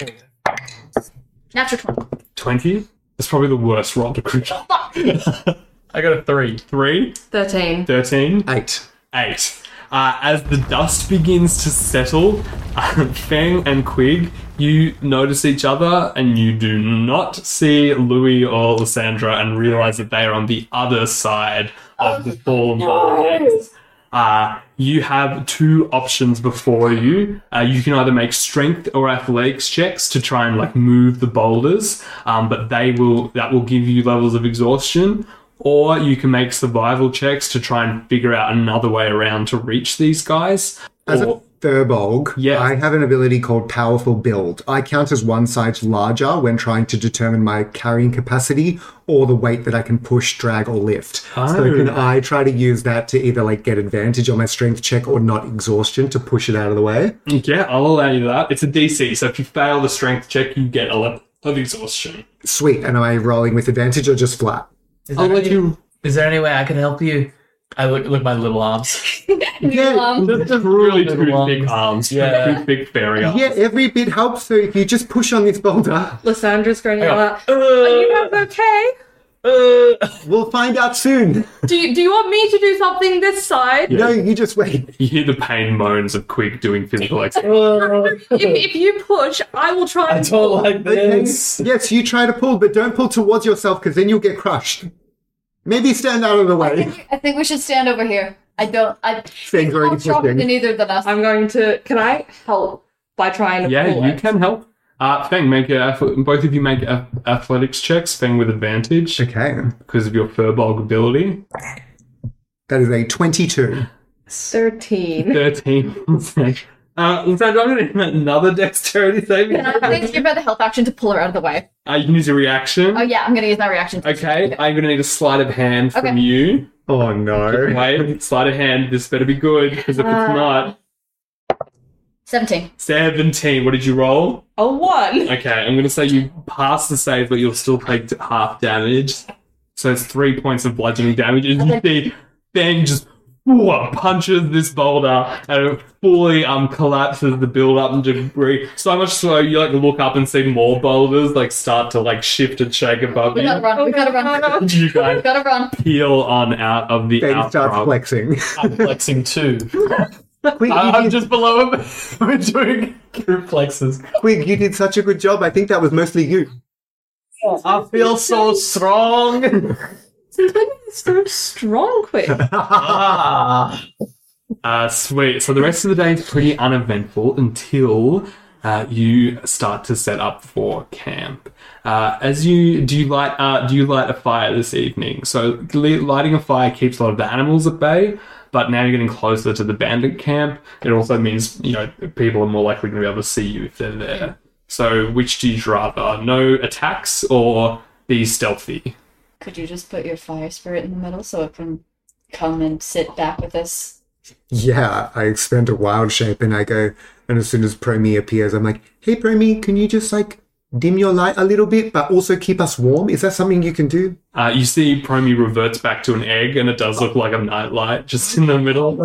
Natural 20. 20? That's probably the worst roll to crit. I got a 3. 3, 13. 13, 8. 8. As the dust begins to settle, Fang and Quig, you notice each other and you do not see Louis or Lysandra and realize that they are on the other side of the fallen boulders. You have two options before you. You can either make strength or athletics checks to try and like move the boulders, but that will give you levels of exhaustion. Or you can make survival checks to try and figure out another way around to reach these guys. As a Furbolg, Yeah. I have an ability called Powerful Build. I count as one size larger when trying to determine my carrying capacity or the weight that I can push, drag, or lift. So can I try to use that to either like get advantage on my strength check or not exhaustion to push it out of the way? Yeah, I'll allow you that. It's a DC, so if you fail the strength check, you get a level of exhaustion. Sweet. And am I rolling with advantage or just flat? I'll let you... Is there any way I can help you? I look my little arms. Yeah. Just really two little big arms, two big fairy arms. Yeah, every bit helps. So if you just push on this boulder, Lysandra's going to yell out, are you guys okay? we'll find out soon. Do you want me to do something this side? No, you just wait. You hear the pain moans of Quig doing physical exercise. If you push, I will try I and don't pull. like Okay. this. Yes, you try to pull, but don't pull towards yourself because then you'll get crushed. Maybe stand out of the way. I think we should stand over here. Things He's already more stronger pushing. than either than us. I'm going to... Can I help by trying to Yeah, pull you it? can help. Feng, both of you make athletics checks, Feng with advantage, Okay. because of your Furbolg ability. That is a 22. 13. 13. I'm going to need another dexterity saving. Can I please give her the health action to pull her out of the way? You can use a reaction. Oh yeah, I'm gonna use my reaction. Okay, I'm going to need a sleight of hand from Okay. you. Oh no. Wait, sleight of hand. This better be good, because if it's not... 17. 17. What did you roll? A 1. Okay, I'm going to say you pass the save, but you'll still take half damage. So it's 3 points of bludgeoning damage. And you see Feng just punches this boulder and it fully collapses the build-up and debris. So much so you like look up and see more boulders like start to like shift and shake above We you. gotta run. We gotta run. You We guys gotta run. peel on out of the Then starts outcrop. flexing. I'm flexing too. Quick, I'm just below him. I'm doing group flexes. Quick, you did such a good job. I think that was mostly you. I feel so strong. Since when are you so strong, Quick? Ah. Sweet. So the rest of the day is pretty uneventful until you start to set up for camp. Do you light a fire this evening? So lighting a fire keeps a lot of the animals at bay, but now you're getting closer to the bandit camp. It also means people are more likely going to be able to see you if they're there. So which do you rather? No attacks or be stealthy? Could you just put your fire spirit in the middle so it can come and sit back with us? Yeah, I expend a wild shape and I go, and as soon as Promi appears, I'm like, hey Promi, can you just like dim your light a little bit, but also keep us warm? Is that something you can do? You see Promi reverts back to an egg and it does look like a nightlight just in the middle.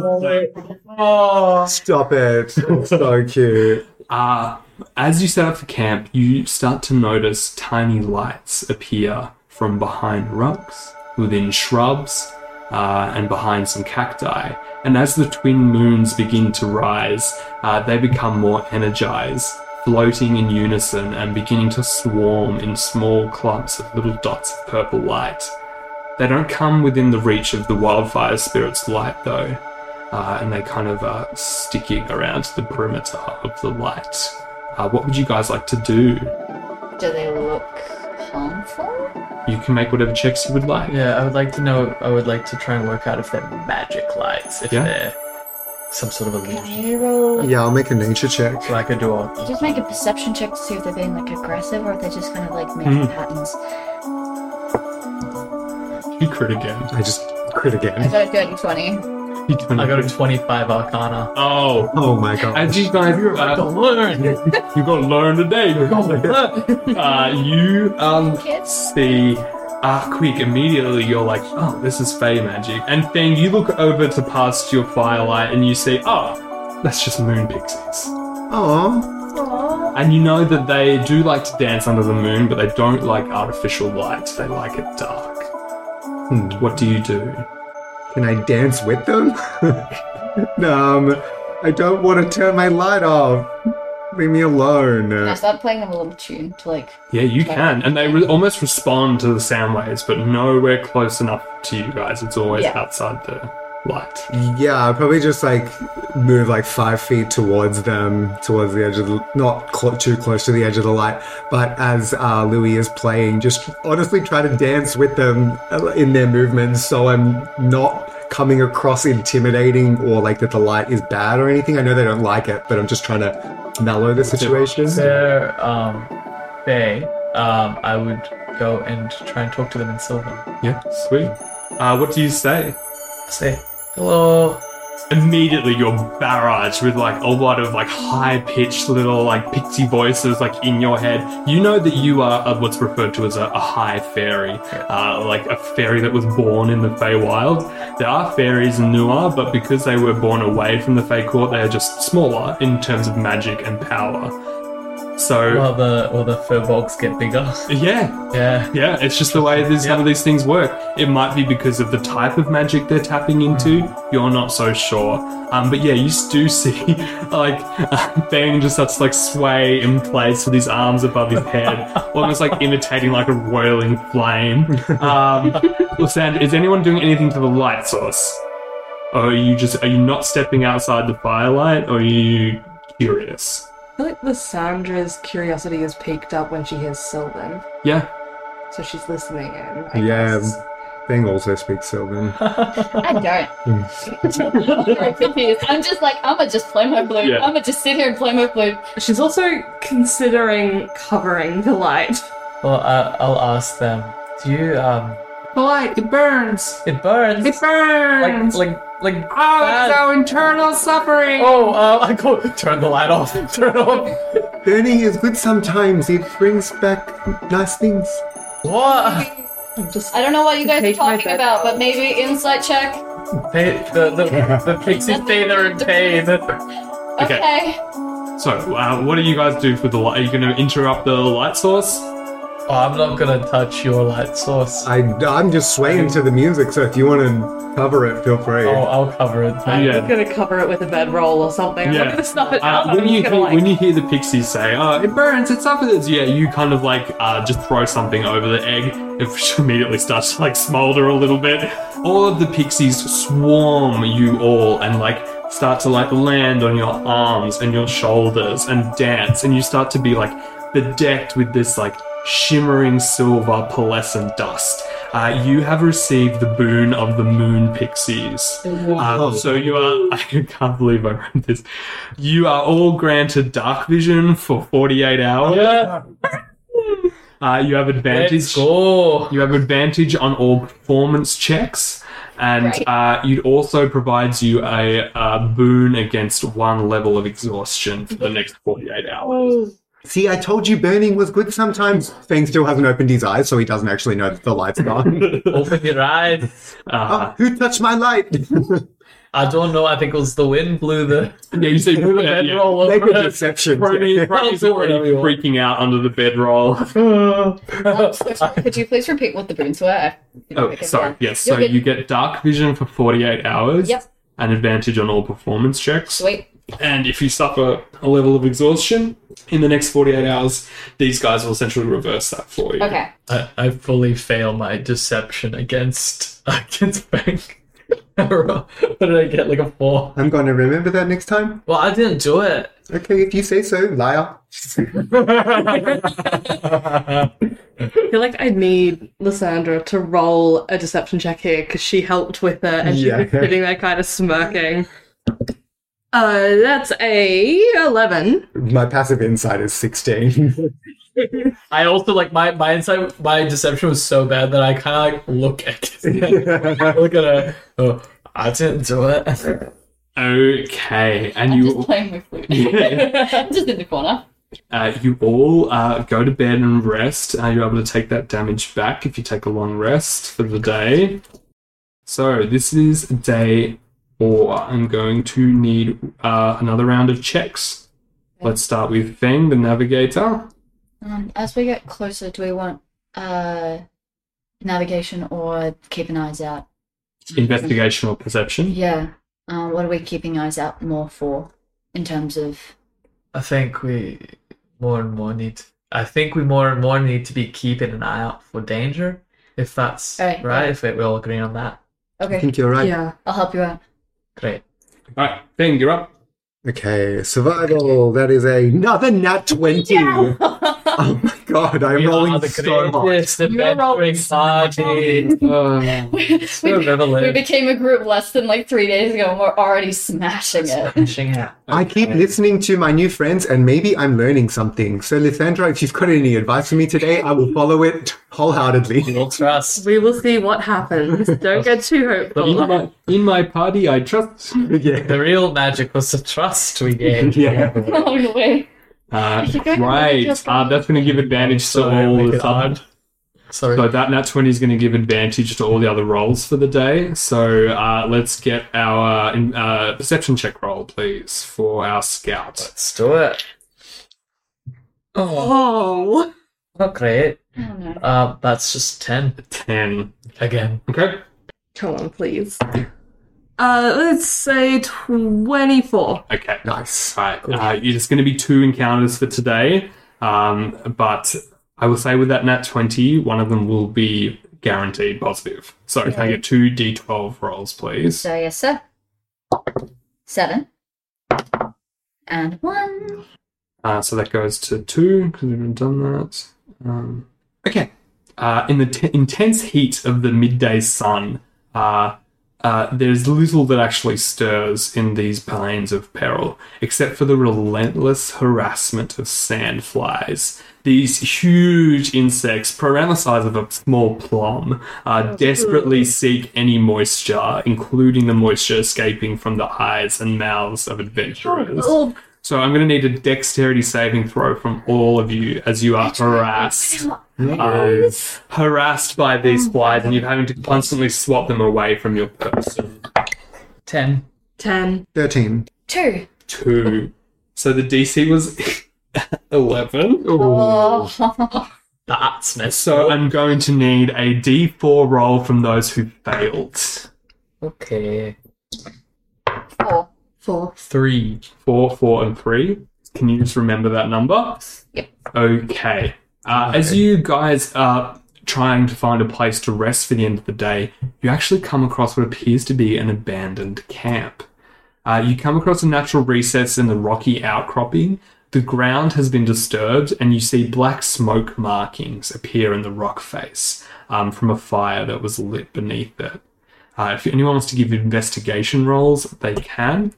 Stop it. It's so cute. As you set up for camp, you start to notice tiny lights appear from behind rocks, within shrubs, and behind some cacti. And as the twin moons begin to rise, they become more energized, floating in unison and beginning to swarm in small clumps of little dots of purple light. They don't come within the reach of the wildfire spirit's light, though, and they kind of are sticking around the perimeter of the light. What would you guys like to do? Do they look harmful? You can make whatever checks you would like. Yeah, I would like to know. I would like to try and work out if they're magic lights, if Yeah. they're some sort of Can illusion. you roll? Yeah, I'll make a nature check. So I could do a. Just make a perception check to see if they're being like aggressive or if they're just kind of like making patterns. You crit again. I just crit I again. got a dirty 20. I got a 25 Arcana. Oh, Oh my god. as you guys Don't learn. you gotta learn today. You Kids? see quick immediately you're like, oh, this is fey magic. And Feng, you look over to past your firelight and you see, oh, that's just moon pixies. Aww. And you know that they do like to dance under the moon, but they don't like artificial light. They like it dark. What do you do? Can I dance with them? No, I don't want to turn my light off. Leave me alone. I start playing them a little tune to like. Yeah, you can. And they almost respond to the sound waves, but nowhere close enough to you guys. It's always Yeah. outside the light. Yeah, I'll probably just like move like 5 feet towards them, towards the edge of the, not too close to the edge of the light, but as Louis is playing, just honestly try to dance with them in their movements so I'm not coming across intimidating or like that the light is bad or anything. I know they don't like it, but I'm just trying to mellow the situation. There, Faye, I would go and try and talk to them in Sylvan. Yeah, sweet. What do you say? Say, hello. Immediately you're barraged with like a lot of like high-pitched little like pixie voices like in your head. You know that you are what's referred to as a high fairy, like a fairy that was born in the Feywild. There are fairies in Nua, but because they were born away from the Fey court, they are just smaller in terms of magic and power. So While the furbolgs get bigger. yeah, Yeah. it's just the way some of these things work. It might be because of the type of magic they're tapping into. You're not so sure. But yeah, you do see like Bang just starts to like sway in place with his arms above his head, almost like imitating like a roiling flame. Lysandra, is anyone doing anything to the light source? Or are you not stepping outside the firelight, or are you curious? I feel like Lysandra's curiosity is piqued up when she hears Sylvan, Yeah. so she's listening in. I Yeah, guess. Thing also speaks Sylvan. I don't. I'm very confused. I'm just like, I'ma just play my flute. Yeah. I'ma just sit here and play my flute. She's also considering covering the light. Well, I'll ask them. Do you The light, it burns! It burns. burns! Like. Oh, bad. it's our internal suffering! Oh, I go turn the light off. Turn it off. Burning is good sometimes. It brings back nice things. What? I'm just I don't know what you guys are Take my talking bed. about, but maybe insight check. The pixies say they're in pain. Okay. So, what do you guys do for the light? Are you going to interrupt the light source? Oh, I'm not gonna touch your light source. I'm just swaying to the music, so if you want to cover it, feel free. Oh, I'll cover it. I'm Yeah. gonna cover it with a bedroll or something. I'm not gonna stuff it out. when, I'm you just gonna, when you hear the pixies say, it burns, it suffers, yeah, you kind of like just throw something over the egg. It immediately starts to like smolder a little bit. All of the pixies swarm you all and like start to like land on your arms and your shoulders and dance, and you start to be like bedecked with this like shimmering silver pearlescent dust. You have received the boon of the moon pixies. So you are, I can't believe I read this. You are all granted dark vision for 48 hours. Yeah. You have advantage. Let's go. You have advantage on all performance checks. And it also provides you a boon against 1 level of exhaustion for the next 48 hours. See, I told you burning was good sometimes. Fang still hasn't opened his eyes, so he doesn't actually know that the light's gone. Open your eyes. Oh, who touched my light? I don't know. I think it was the wind blew the Yeah, you see, bedroll Make over a it. deception. Brony's already freaking out under the bedroll. Could you please repeat what the boons were? Oh, sorry. Yes. You're So good. you get dark vision for 48 hours. Yep. And advantage on all performance checks. Sweet. And if you suffer a level of exhaustion in the next 48 hours, these guys will essentially reverse that for you. Okay. I fully fail my deception against Bank. What did I get? Like a 4. I'm going to remember that next time. Well, I didn't do it. Okay, if you say so, liar. I feel like I need Lysandra to roll a deception check here because she helped with it and she's Yeah. just sitting there kind of smirking. That's a 11. My passive insight is 16. I also like my deception was so bad that I kind of like look at her. Oh, I didn't do it. Okay. And I'm you just playing my flute. Yeah. Just in the corner. you all go to bed and rest. You're able to take that damage back if you take a long rest for the day. So this is day 4. I'm going to need another round of checks. Let's start with Feng, the navigator. As we get closer, do we want navigation or keeping eyes out? Investigation or perception. Yeah. What are we keeping eyes out more for in terms of I think we more and more need. I think we more and more need to be keeping an eye out for danger. If that's Right, right, yeah. if we all agree on that, I Okay, think you're right. Yeah. I'll help you out. great. All right, Ben, you're up. Okay, survival. That is another nat 20. Oh my god, I'm We are rolling the so hard. greatest adventuring party. So We relevant. became a group less than like 3 days ago, and we're already smashing it. Smashing out. I keep listening to my new friends, and maybe I'm learning something. So, Lysandra, if you've got any advice for me today, I will follow it wholeheartedly. You'll trust. We will see what happens. Don't get too hopeful. In my party, I trust. Yeah. The real magic was the trust we gained. Yeah. Along the way. Right, that's going to give advantage to Sorry, all make the it hard. Sorry. So that nat 20 is going to give advantage to all the other rolls for the day. So let's get our perception check roll, please, for our scout. Let's do it. Oh. Not great. Oh no. That's just 10 10. again. Okay. Come on, please. Let's say 24. Okay. Nice. Right. It's going to be 2 encounters for today. But I will say with that nat 20, one of them will be guaranteed positive. So can I get 2 d12 rolls, please? So yes, sir. 7. And 1. So that goes to 2 because we haven't done that. Okay. In the intense heat of the midday sun, there's little that actually stirs in these plains of peril, except for the relentless harassment of sandflies. These huge insects, around the size of a small plum, desperately seek any moisture, including the moisture escaping from the eyes and mouths of adventurers. Oh, So I'm going to need a dexterity saving throw from all of you as you are harassed. Harassed by these flies, and you're having to constantly swap them away from your person. 10. 10. 13. 2. 2. So the DC was 11. Oh. That's messed So I'm going to need a D4 roll from those who failed. Okay. 4. 4. 3. 4, 4, and 3. Can you just remember that number? Yep. Okay. As you guys are trying to find a place to rest for the end of the day, you actually come across what appears to be an abandoned camp. You come across a natural recess in the rocky outcropping. The ground has been disturbed, and you see black smoke markings appear in the rock face from a fire that was lit beneath it. If anyone wants to give investigation rolls, they can.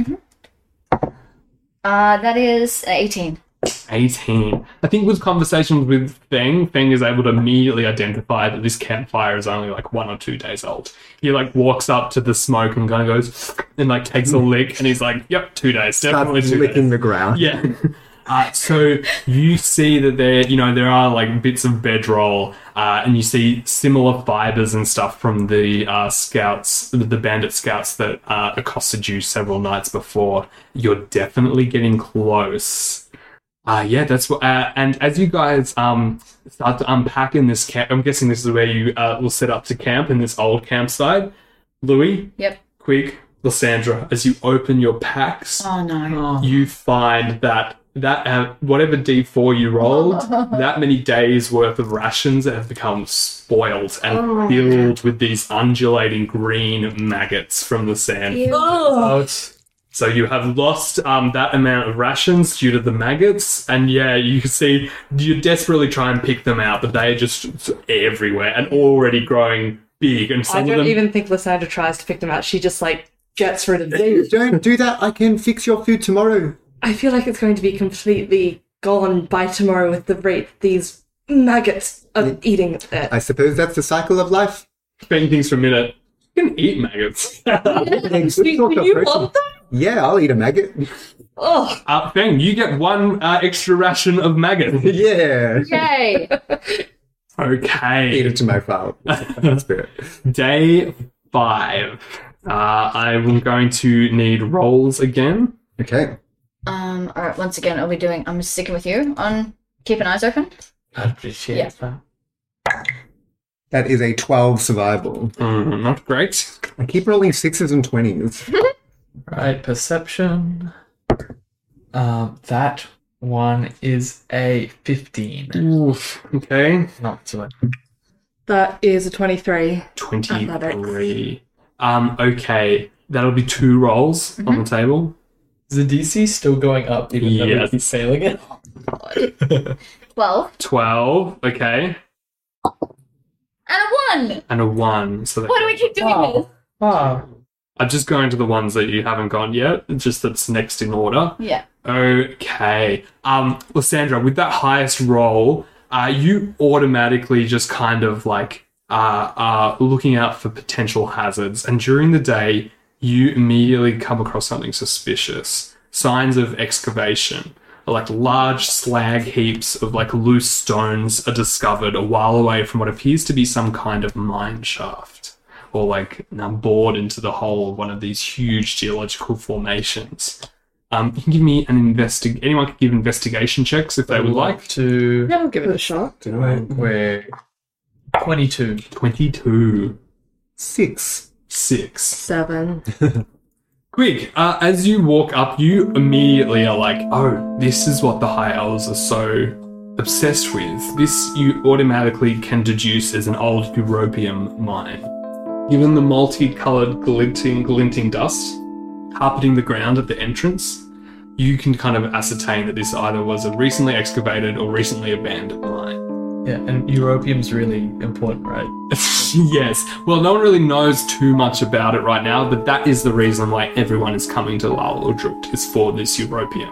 That is 18. 18. I think with conversations with Feng is able to immediately identify that this campfire is only like 1 or 2 days old. He like walks up to the smoke and kind of goes and like takes a lick, and he's like, "Yep, 2 days, definitely Starts 2 licking days." the ground. Yeah. So you see that there are like bits of bedroll, and you see similar fibers and stuff from the scouts, the bandit scouts that accosted you several nights before. You're definitely getting close. Yeah, that's what. And as you guys start to unpack in this camp, I'm guessing this is where you will set up to camp in this old campsite. Louis, Yep. Quig, Lysandra, as you open your packs, Oh no. Oh. you find that whatever D4 you rolled, that many days worth of rations have become spoiled and filled with these undulating green maggots from the sand. Oh, So you have lost that amount of rations due to the maggots, and yeah, you can see you desperately try and pick them out, but they are just everywhere and already growing big. And I some of don't them, even think Lysandra tries to pick them out. She just like gets rid of them. Don't do that. I can fix your food tomorrow. I feel like it's going to be completely gone by tomorrow with the rate these maggots are eating it. I suppose that's the cycle of life. spending things for a minute, you can eat maggots. Do you want them? Yeah, I'll eat a maggot. Oh, Feng, you get 1 extra ration of maggot. Yeah. Yay! Eat Okay. it to my file. Spirit. Day 5. I'm going to need rolls again. Okay. Alright, once again, I'm sticking with you on keeping eyes open. I appreciate that. That is a 12 survival. Not great. I keep rolling 6s and 20s. Right, perception. That one is a 15. Oof. Okay. Not to it. That is a 23. 23. Okay. That'll be 2 rolls on the table. Is the DC still going up even though we Yes. keep failing it? 12. 12. Okay. And a 1! And a 1. So Why do we keep doing this? Ah. I'm just going to the ones that you haven't gone yet. Just that's next in order. Yeah. Okay. Lysandra, with that highest roll, you automatically just kind of like are looking out for potential hazards. And during the day, you immediately come across something suspicious. Signs of excavation. Like large slag heaps of like loose stones are discovered a while away from what appears to be some kind of mine shaft. Or like bored into the hull of one of these huge geological formations. You can give me an anyone can give investigation checks if they would like. To Yeah, I'll give it a shot. where 22. 22. 6. 6. 7. Quick, as you walk up, you immediately are like, oh, this is what the High Elves are so obsessed with. This you automatically can deduce as an old Europium mine. Given the multicolored glinting dust carpeting the ground at the entrance, you can kind of ascertain that this either was a recently excavated or recently abandoned mine. Yeah, and Europium's really important, right? Yes. Well, no one really knows too much about it right now, but that is the reason why everyone is coming to Lal Udrukt, is for this Europium.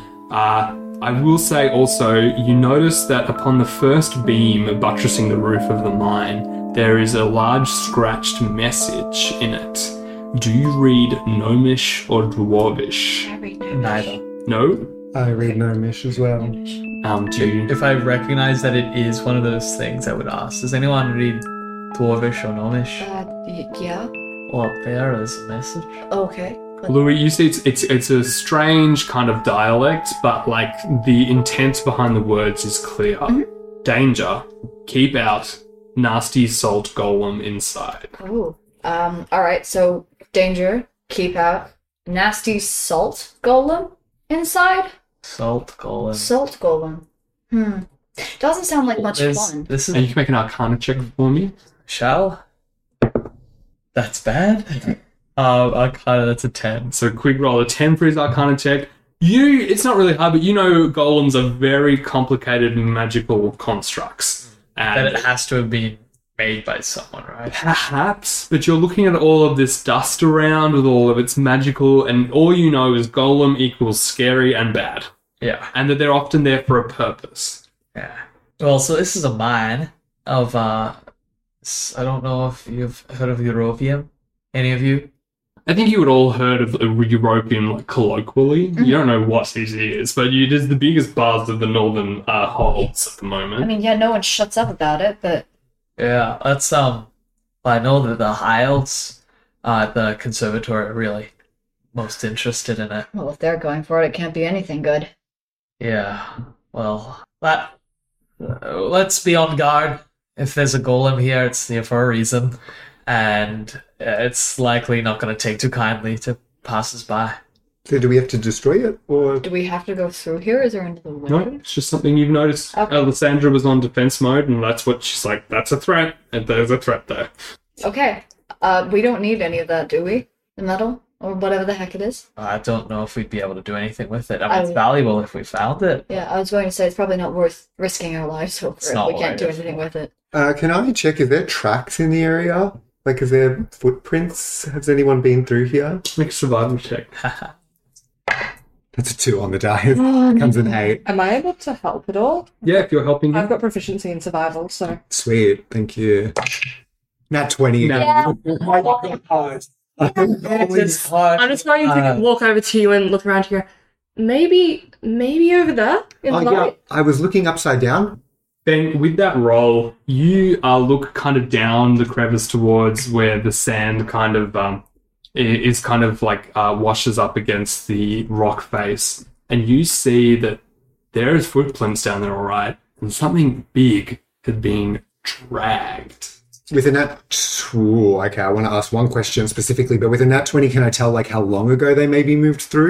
I will say also, you notice that upon the first beam buttressing the roof of the mine, there is a large scratched message in it. Do you read Gnomish or Dwarvish? Neither. No? I read Gnomish as well. Do you? If I recognize that it is one of those things, I would ask, does anyone read Dwarvish or Gnomish? Yeah. Well, up there is a message. Okay. Louis, you see it's a strange kind of dialect, but like the intent behind the words is clear. Danger. Keep out. Nasty salt golem inside. Ooh. Alright, so danger, keep out. Nasty salt golem inside? Salt golem. Salt golem. Doesn't sound like much fun. This And you is can make an Arcana check for me. shall. That's bad. Arcana, that's a 10. So quick roll a 10 for his Arcana check. It's not really hard, but you know golems are very complicated magical constructs. And That it has to have been made by someone, right? perhaps, but you're looking at all of this dust around with all of its magical, and all you know is golem equals scary and bad. Yeah. And that they're often there for a purpose. Yeah. Well, so this is a mine of, I don't know if you've heard of Europium. Any of you? I think you would all heard of Europium like colloquially. You don't know what it is, but it is the biggest buzz of the northern holds at the moment. I mean, yeah, no one shuts up about it, but Yeah, that's, I know that the High Elves at the conservatory are really most interested in it. well, if they're going for it, it can't be anything good. Yeah, well, let's be on guard. If there's a golem here, it's there for a reason, and it's likely not going to take too kindly to passers-by. So do we have to destroy it, or Do we have to go through here? Is there into the No, window? it's just something you've noticed. Okay. Alessandra was on defense mode, and that's what she's like, that's a threat, and there's a threat there. Okay. We don't need any of that, do we? The metal? Or whatever the heck it is? I don't know if we'd be able to do anything with it. I mean, it's I- valuable if we found it. Yeah, I was going to say it's probably not worth risking our lives over It's if not we can't do worth it. anything with it. can I check? Is there tracks in the area? Like, is there footprints? Has anyone been through here? Make a survival check. That's a 2 on the dice. Comes an 8. Am I able to help at all? Yeah, if you're helping I've him. got proficiency in survival, so. Sweet, thank you. Nat 20 again. Yeah. It's hard. I'm just going to walk over to you and look around here. Maybe over there in Oh, the yeah, light. I was looking upside down. Then with that roll, you look kind of down the crevice towards where the sand kind of is kind of like washes up against the rock face, and you see that there is footprints down there, all right, and something big had been dragged. With a nat... okay, I want to ask one question specifically, but with a nat 20, can I tell, like, how long ago they maybe moved through?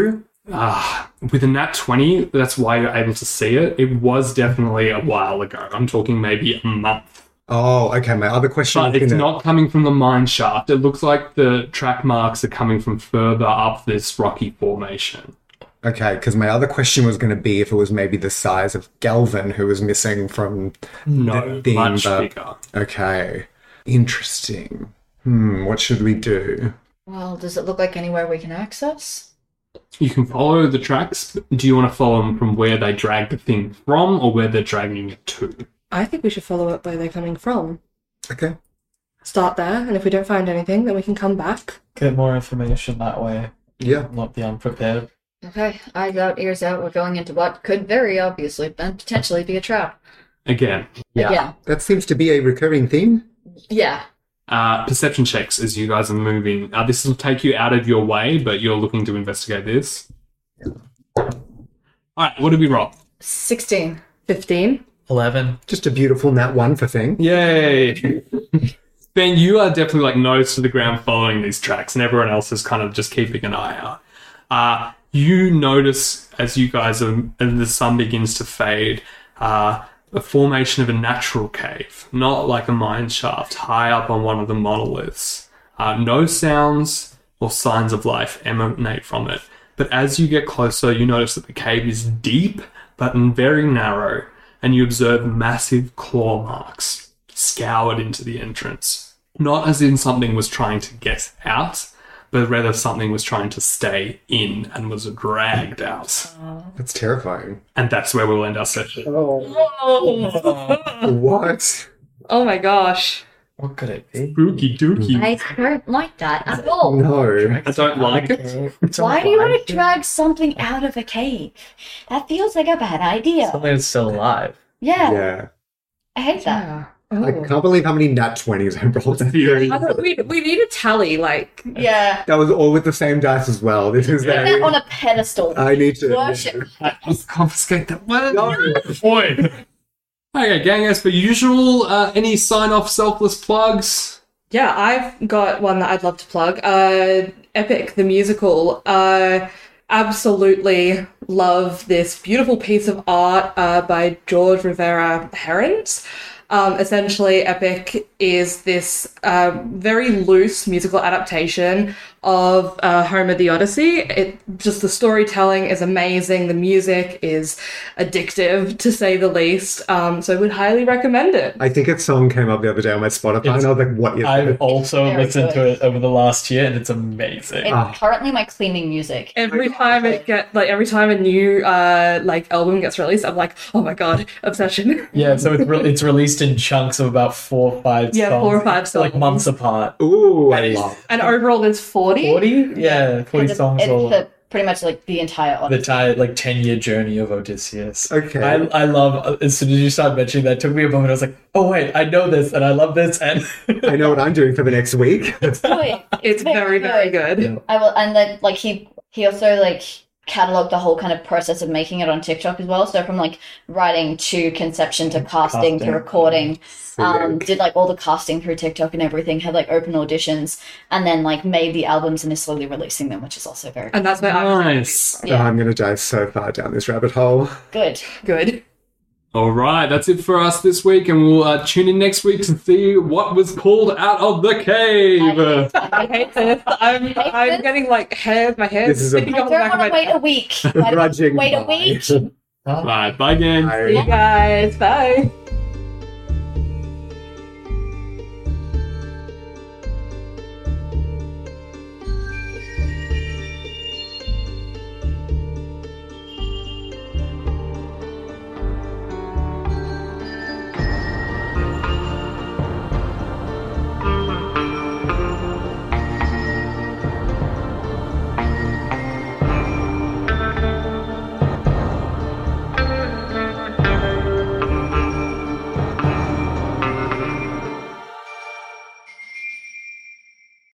With a nat 20, that's why you're able to see it. It was definitely a while ago. I'm talking maybe a month. Oh, okay. My other question But was it's gonna- not coming from the mine shaft. It looks like the track marks are coming from further up this rocky formation. Okay, because my other question was going to be if it was maybe the size of Galvin who was missing from No, the thing, much but- bigger. Okay. Interesting. What should we do? Well, does it look like anywhere we can access? You can follow the tracks. Do you want to follow them from where they drag the thing from or where they're dragging it to? I think we should follow up where they're coming from. Okay. Start there, and if we don't find anything, then we can come back. Get more information that way. Yeah. Not be unprepared. Okay, eyes out, ears out. We're going into what could very obviously and potentially be a trap. Again, Yeah. Again. That seems to be a recurring theme. Yeah. perception checks as you guys are moving. This will take you out of your way, but you're looking to investigate this. Alright, what did we roll? 16. 15. 11. Just a beautiful nat 1 for thing. Yay! Ben, you are definitely like nose to the ground following these tracks, and everyone else is kind of just keeping an eye out. You notice as you guys are, and the sun begins to fade, the formation of a natural cave, not like a mine shaft, high up on one of the monoliths. No sounds or signs of life emanate from it. But as you get closer, you notice that the cave is deep, but very narrow, and you observe massive claw marks scoured into the entrance. Not as in something was trying to get out, but rather something was trying to stay in and was dragged out. That's terrifying. And that's where we'll end our session. What? Oh my gosh. What could it be? Spooky dookie. I don't like that at all. No. I don't like it. Why do you want to drag something out of a cave? That feels like a bad idea. Something that's still alive. Yeah, Yeah. I hate that. Yeah. I Oh. can't believe how many nat 20s I rolled. Theory. We need a tally, like... Yeah. That was all with the same dice as well. This is Put that on a pedestal. I need to Worship. Let's confiscate that one. No. Boy. Okay, gang, as per usual, any sign-off selfless plugs? Yeah, I've got one that I'd love to plug. Epic, the musical. Absolutely love this beautiful piece of art by George Rivera Herons. Essentially, Epic is this very loose musical adaptation of Homer the Odyssey. Just the storytelling is amazing. The music is addictive, to say the least. So I would highly recommend it. I think a song came up the other day on my Spotify, and I was like, what is I've it? also Very listened to good. it over the last year, and it's amazing. It's currently my cleaning music. Every time every time a new album gets released, I'm like, oh my god, obsession. Yeah, so it's released in chunks of about 4 or 5 Yeah, songs. 4 or 5 Like songs. months apart. Ooh, I And love. And overall, there's 40. 40? Yeah, 40 It's songs all. pretty much like the entire The Odyssey. entire 10-year journey of Odysseus. Okay. I love, as soon as you started mentioning that, it took me a moment. I was like, oh wait, I know this and I love this, and I know what I'm doing for the next week. It's very, very good. Yeah. I will, and then like he also like cataloged the whole kind of process of making it on TikTok as well. So from like writing to conception to casting to Casting. recording, did like all the casting through TikTok and everything. Had like open auditions, and then like made the albums and is slowly releasing them, which is also very And that's why I'm Nice. Yeah. I'm going to dive so far down this rabbit hole. good. good. All right, that's it for us this week, and we'll tune in next week to see what was pulled out of the cave. I hate this. I'm getting like hair. My hair's This is a- sticking I up the back don't of want my to wait a week. Grudging Wait a bye. week. Right, bye, gang. Bye. See you guys. Bye.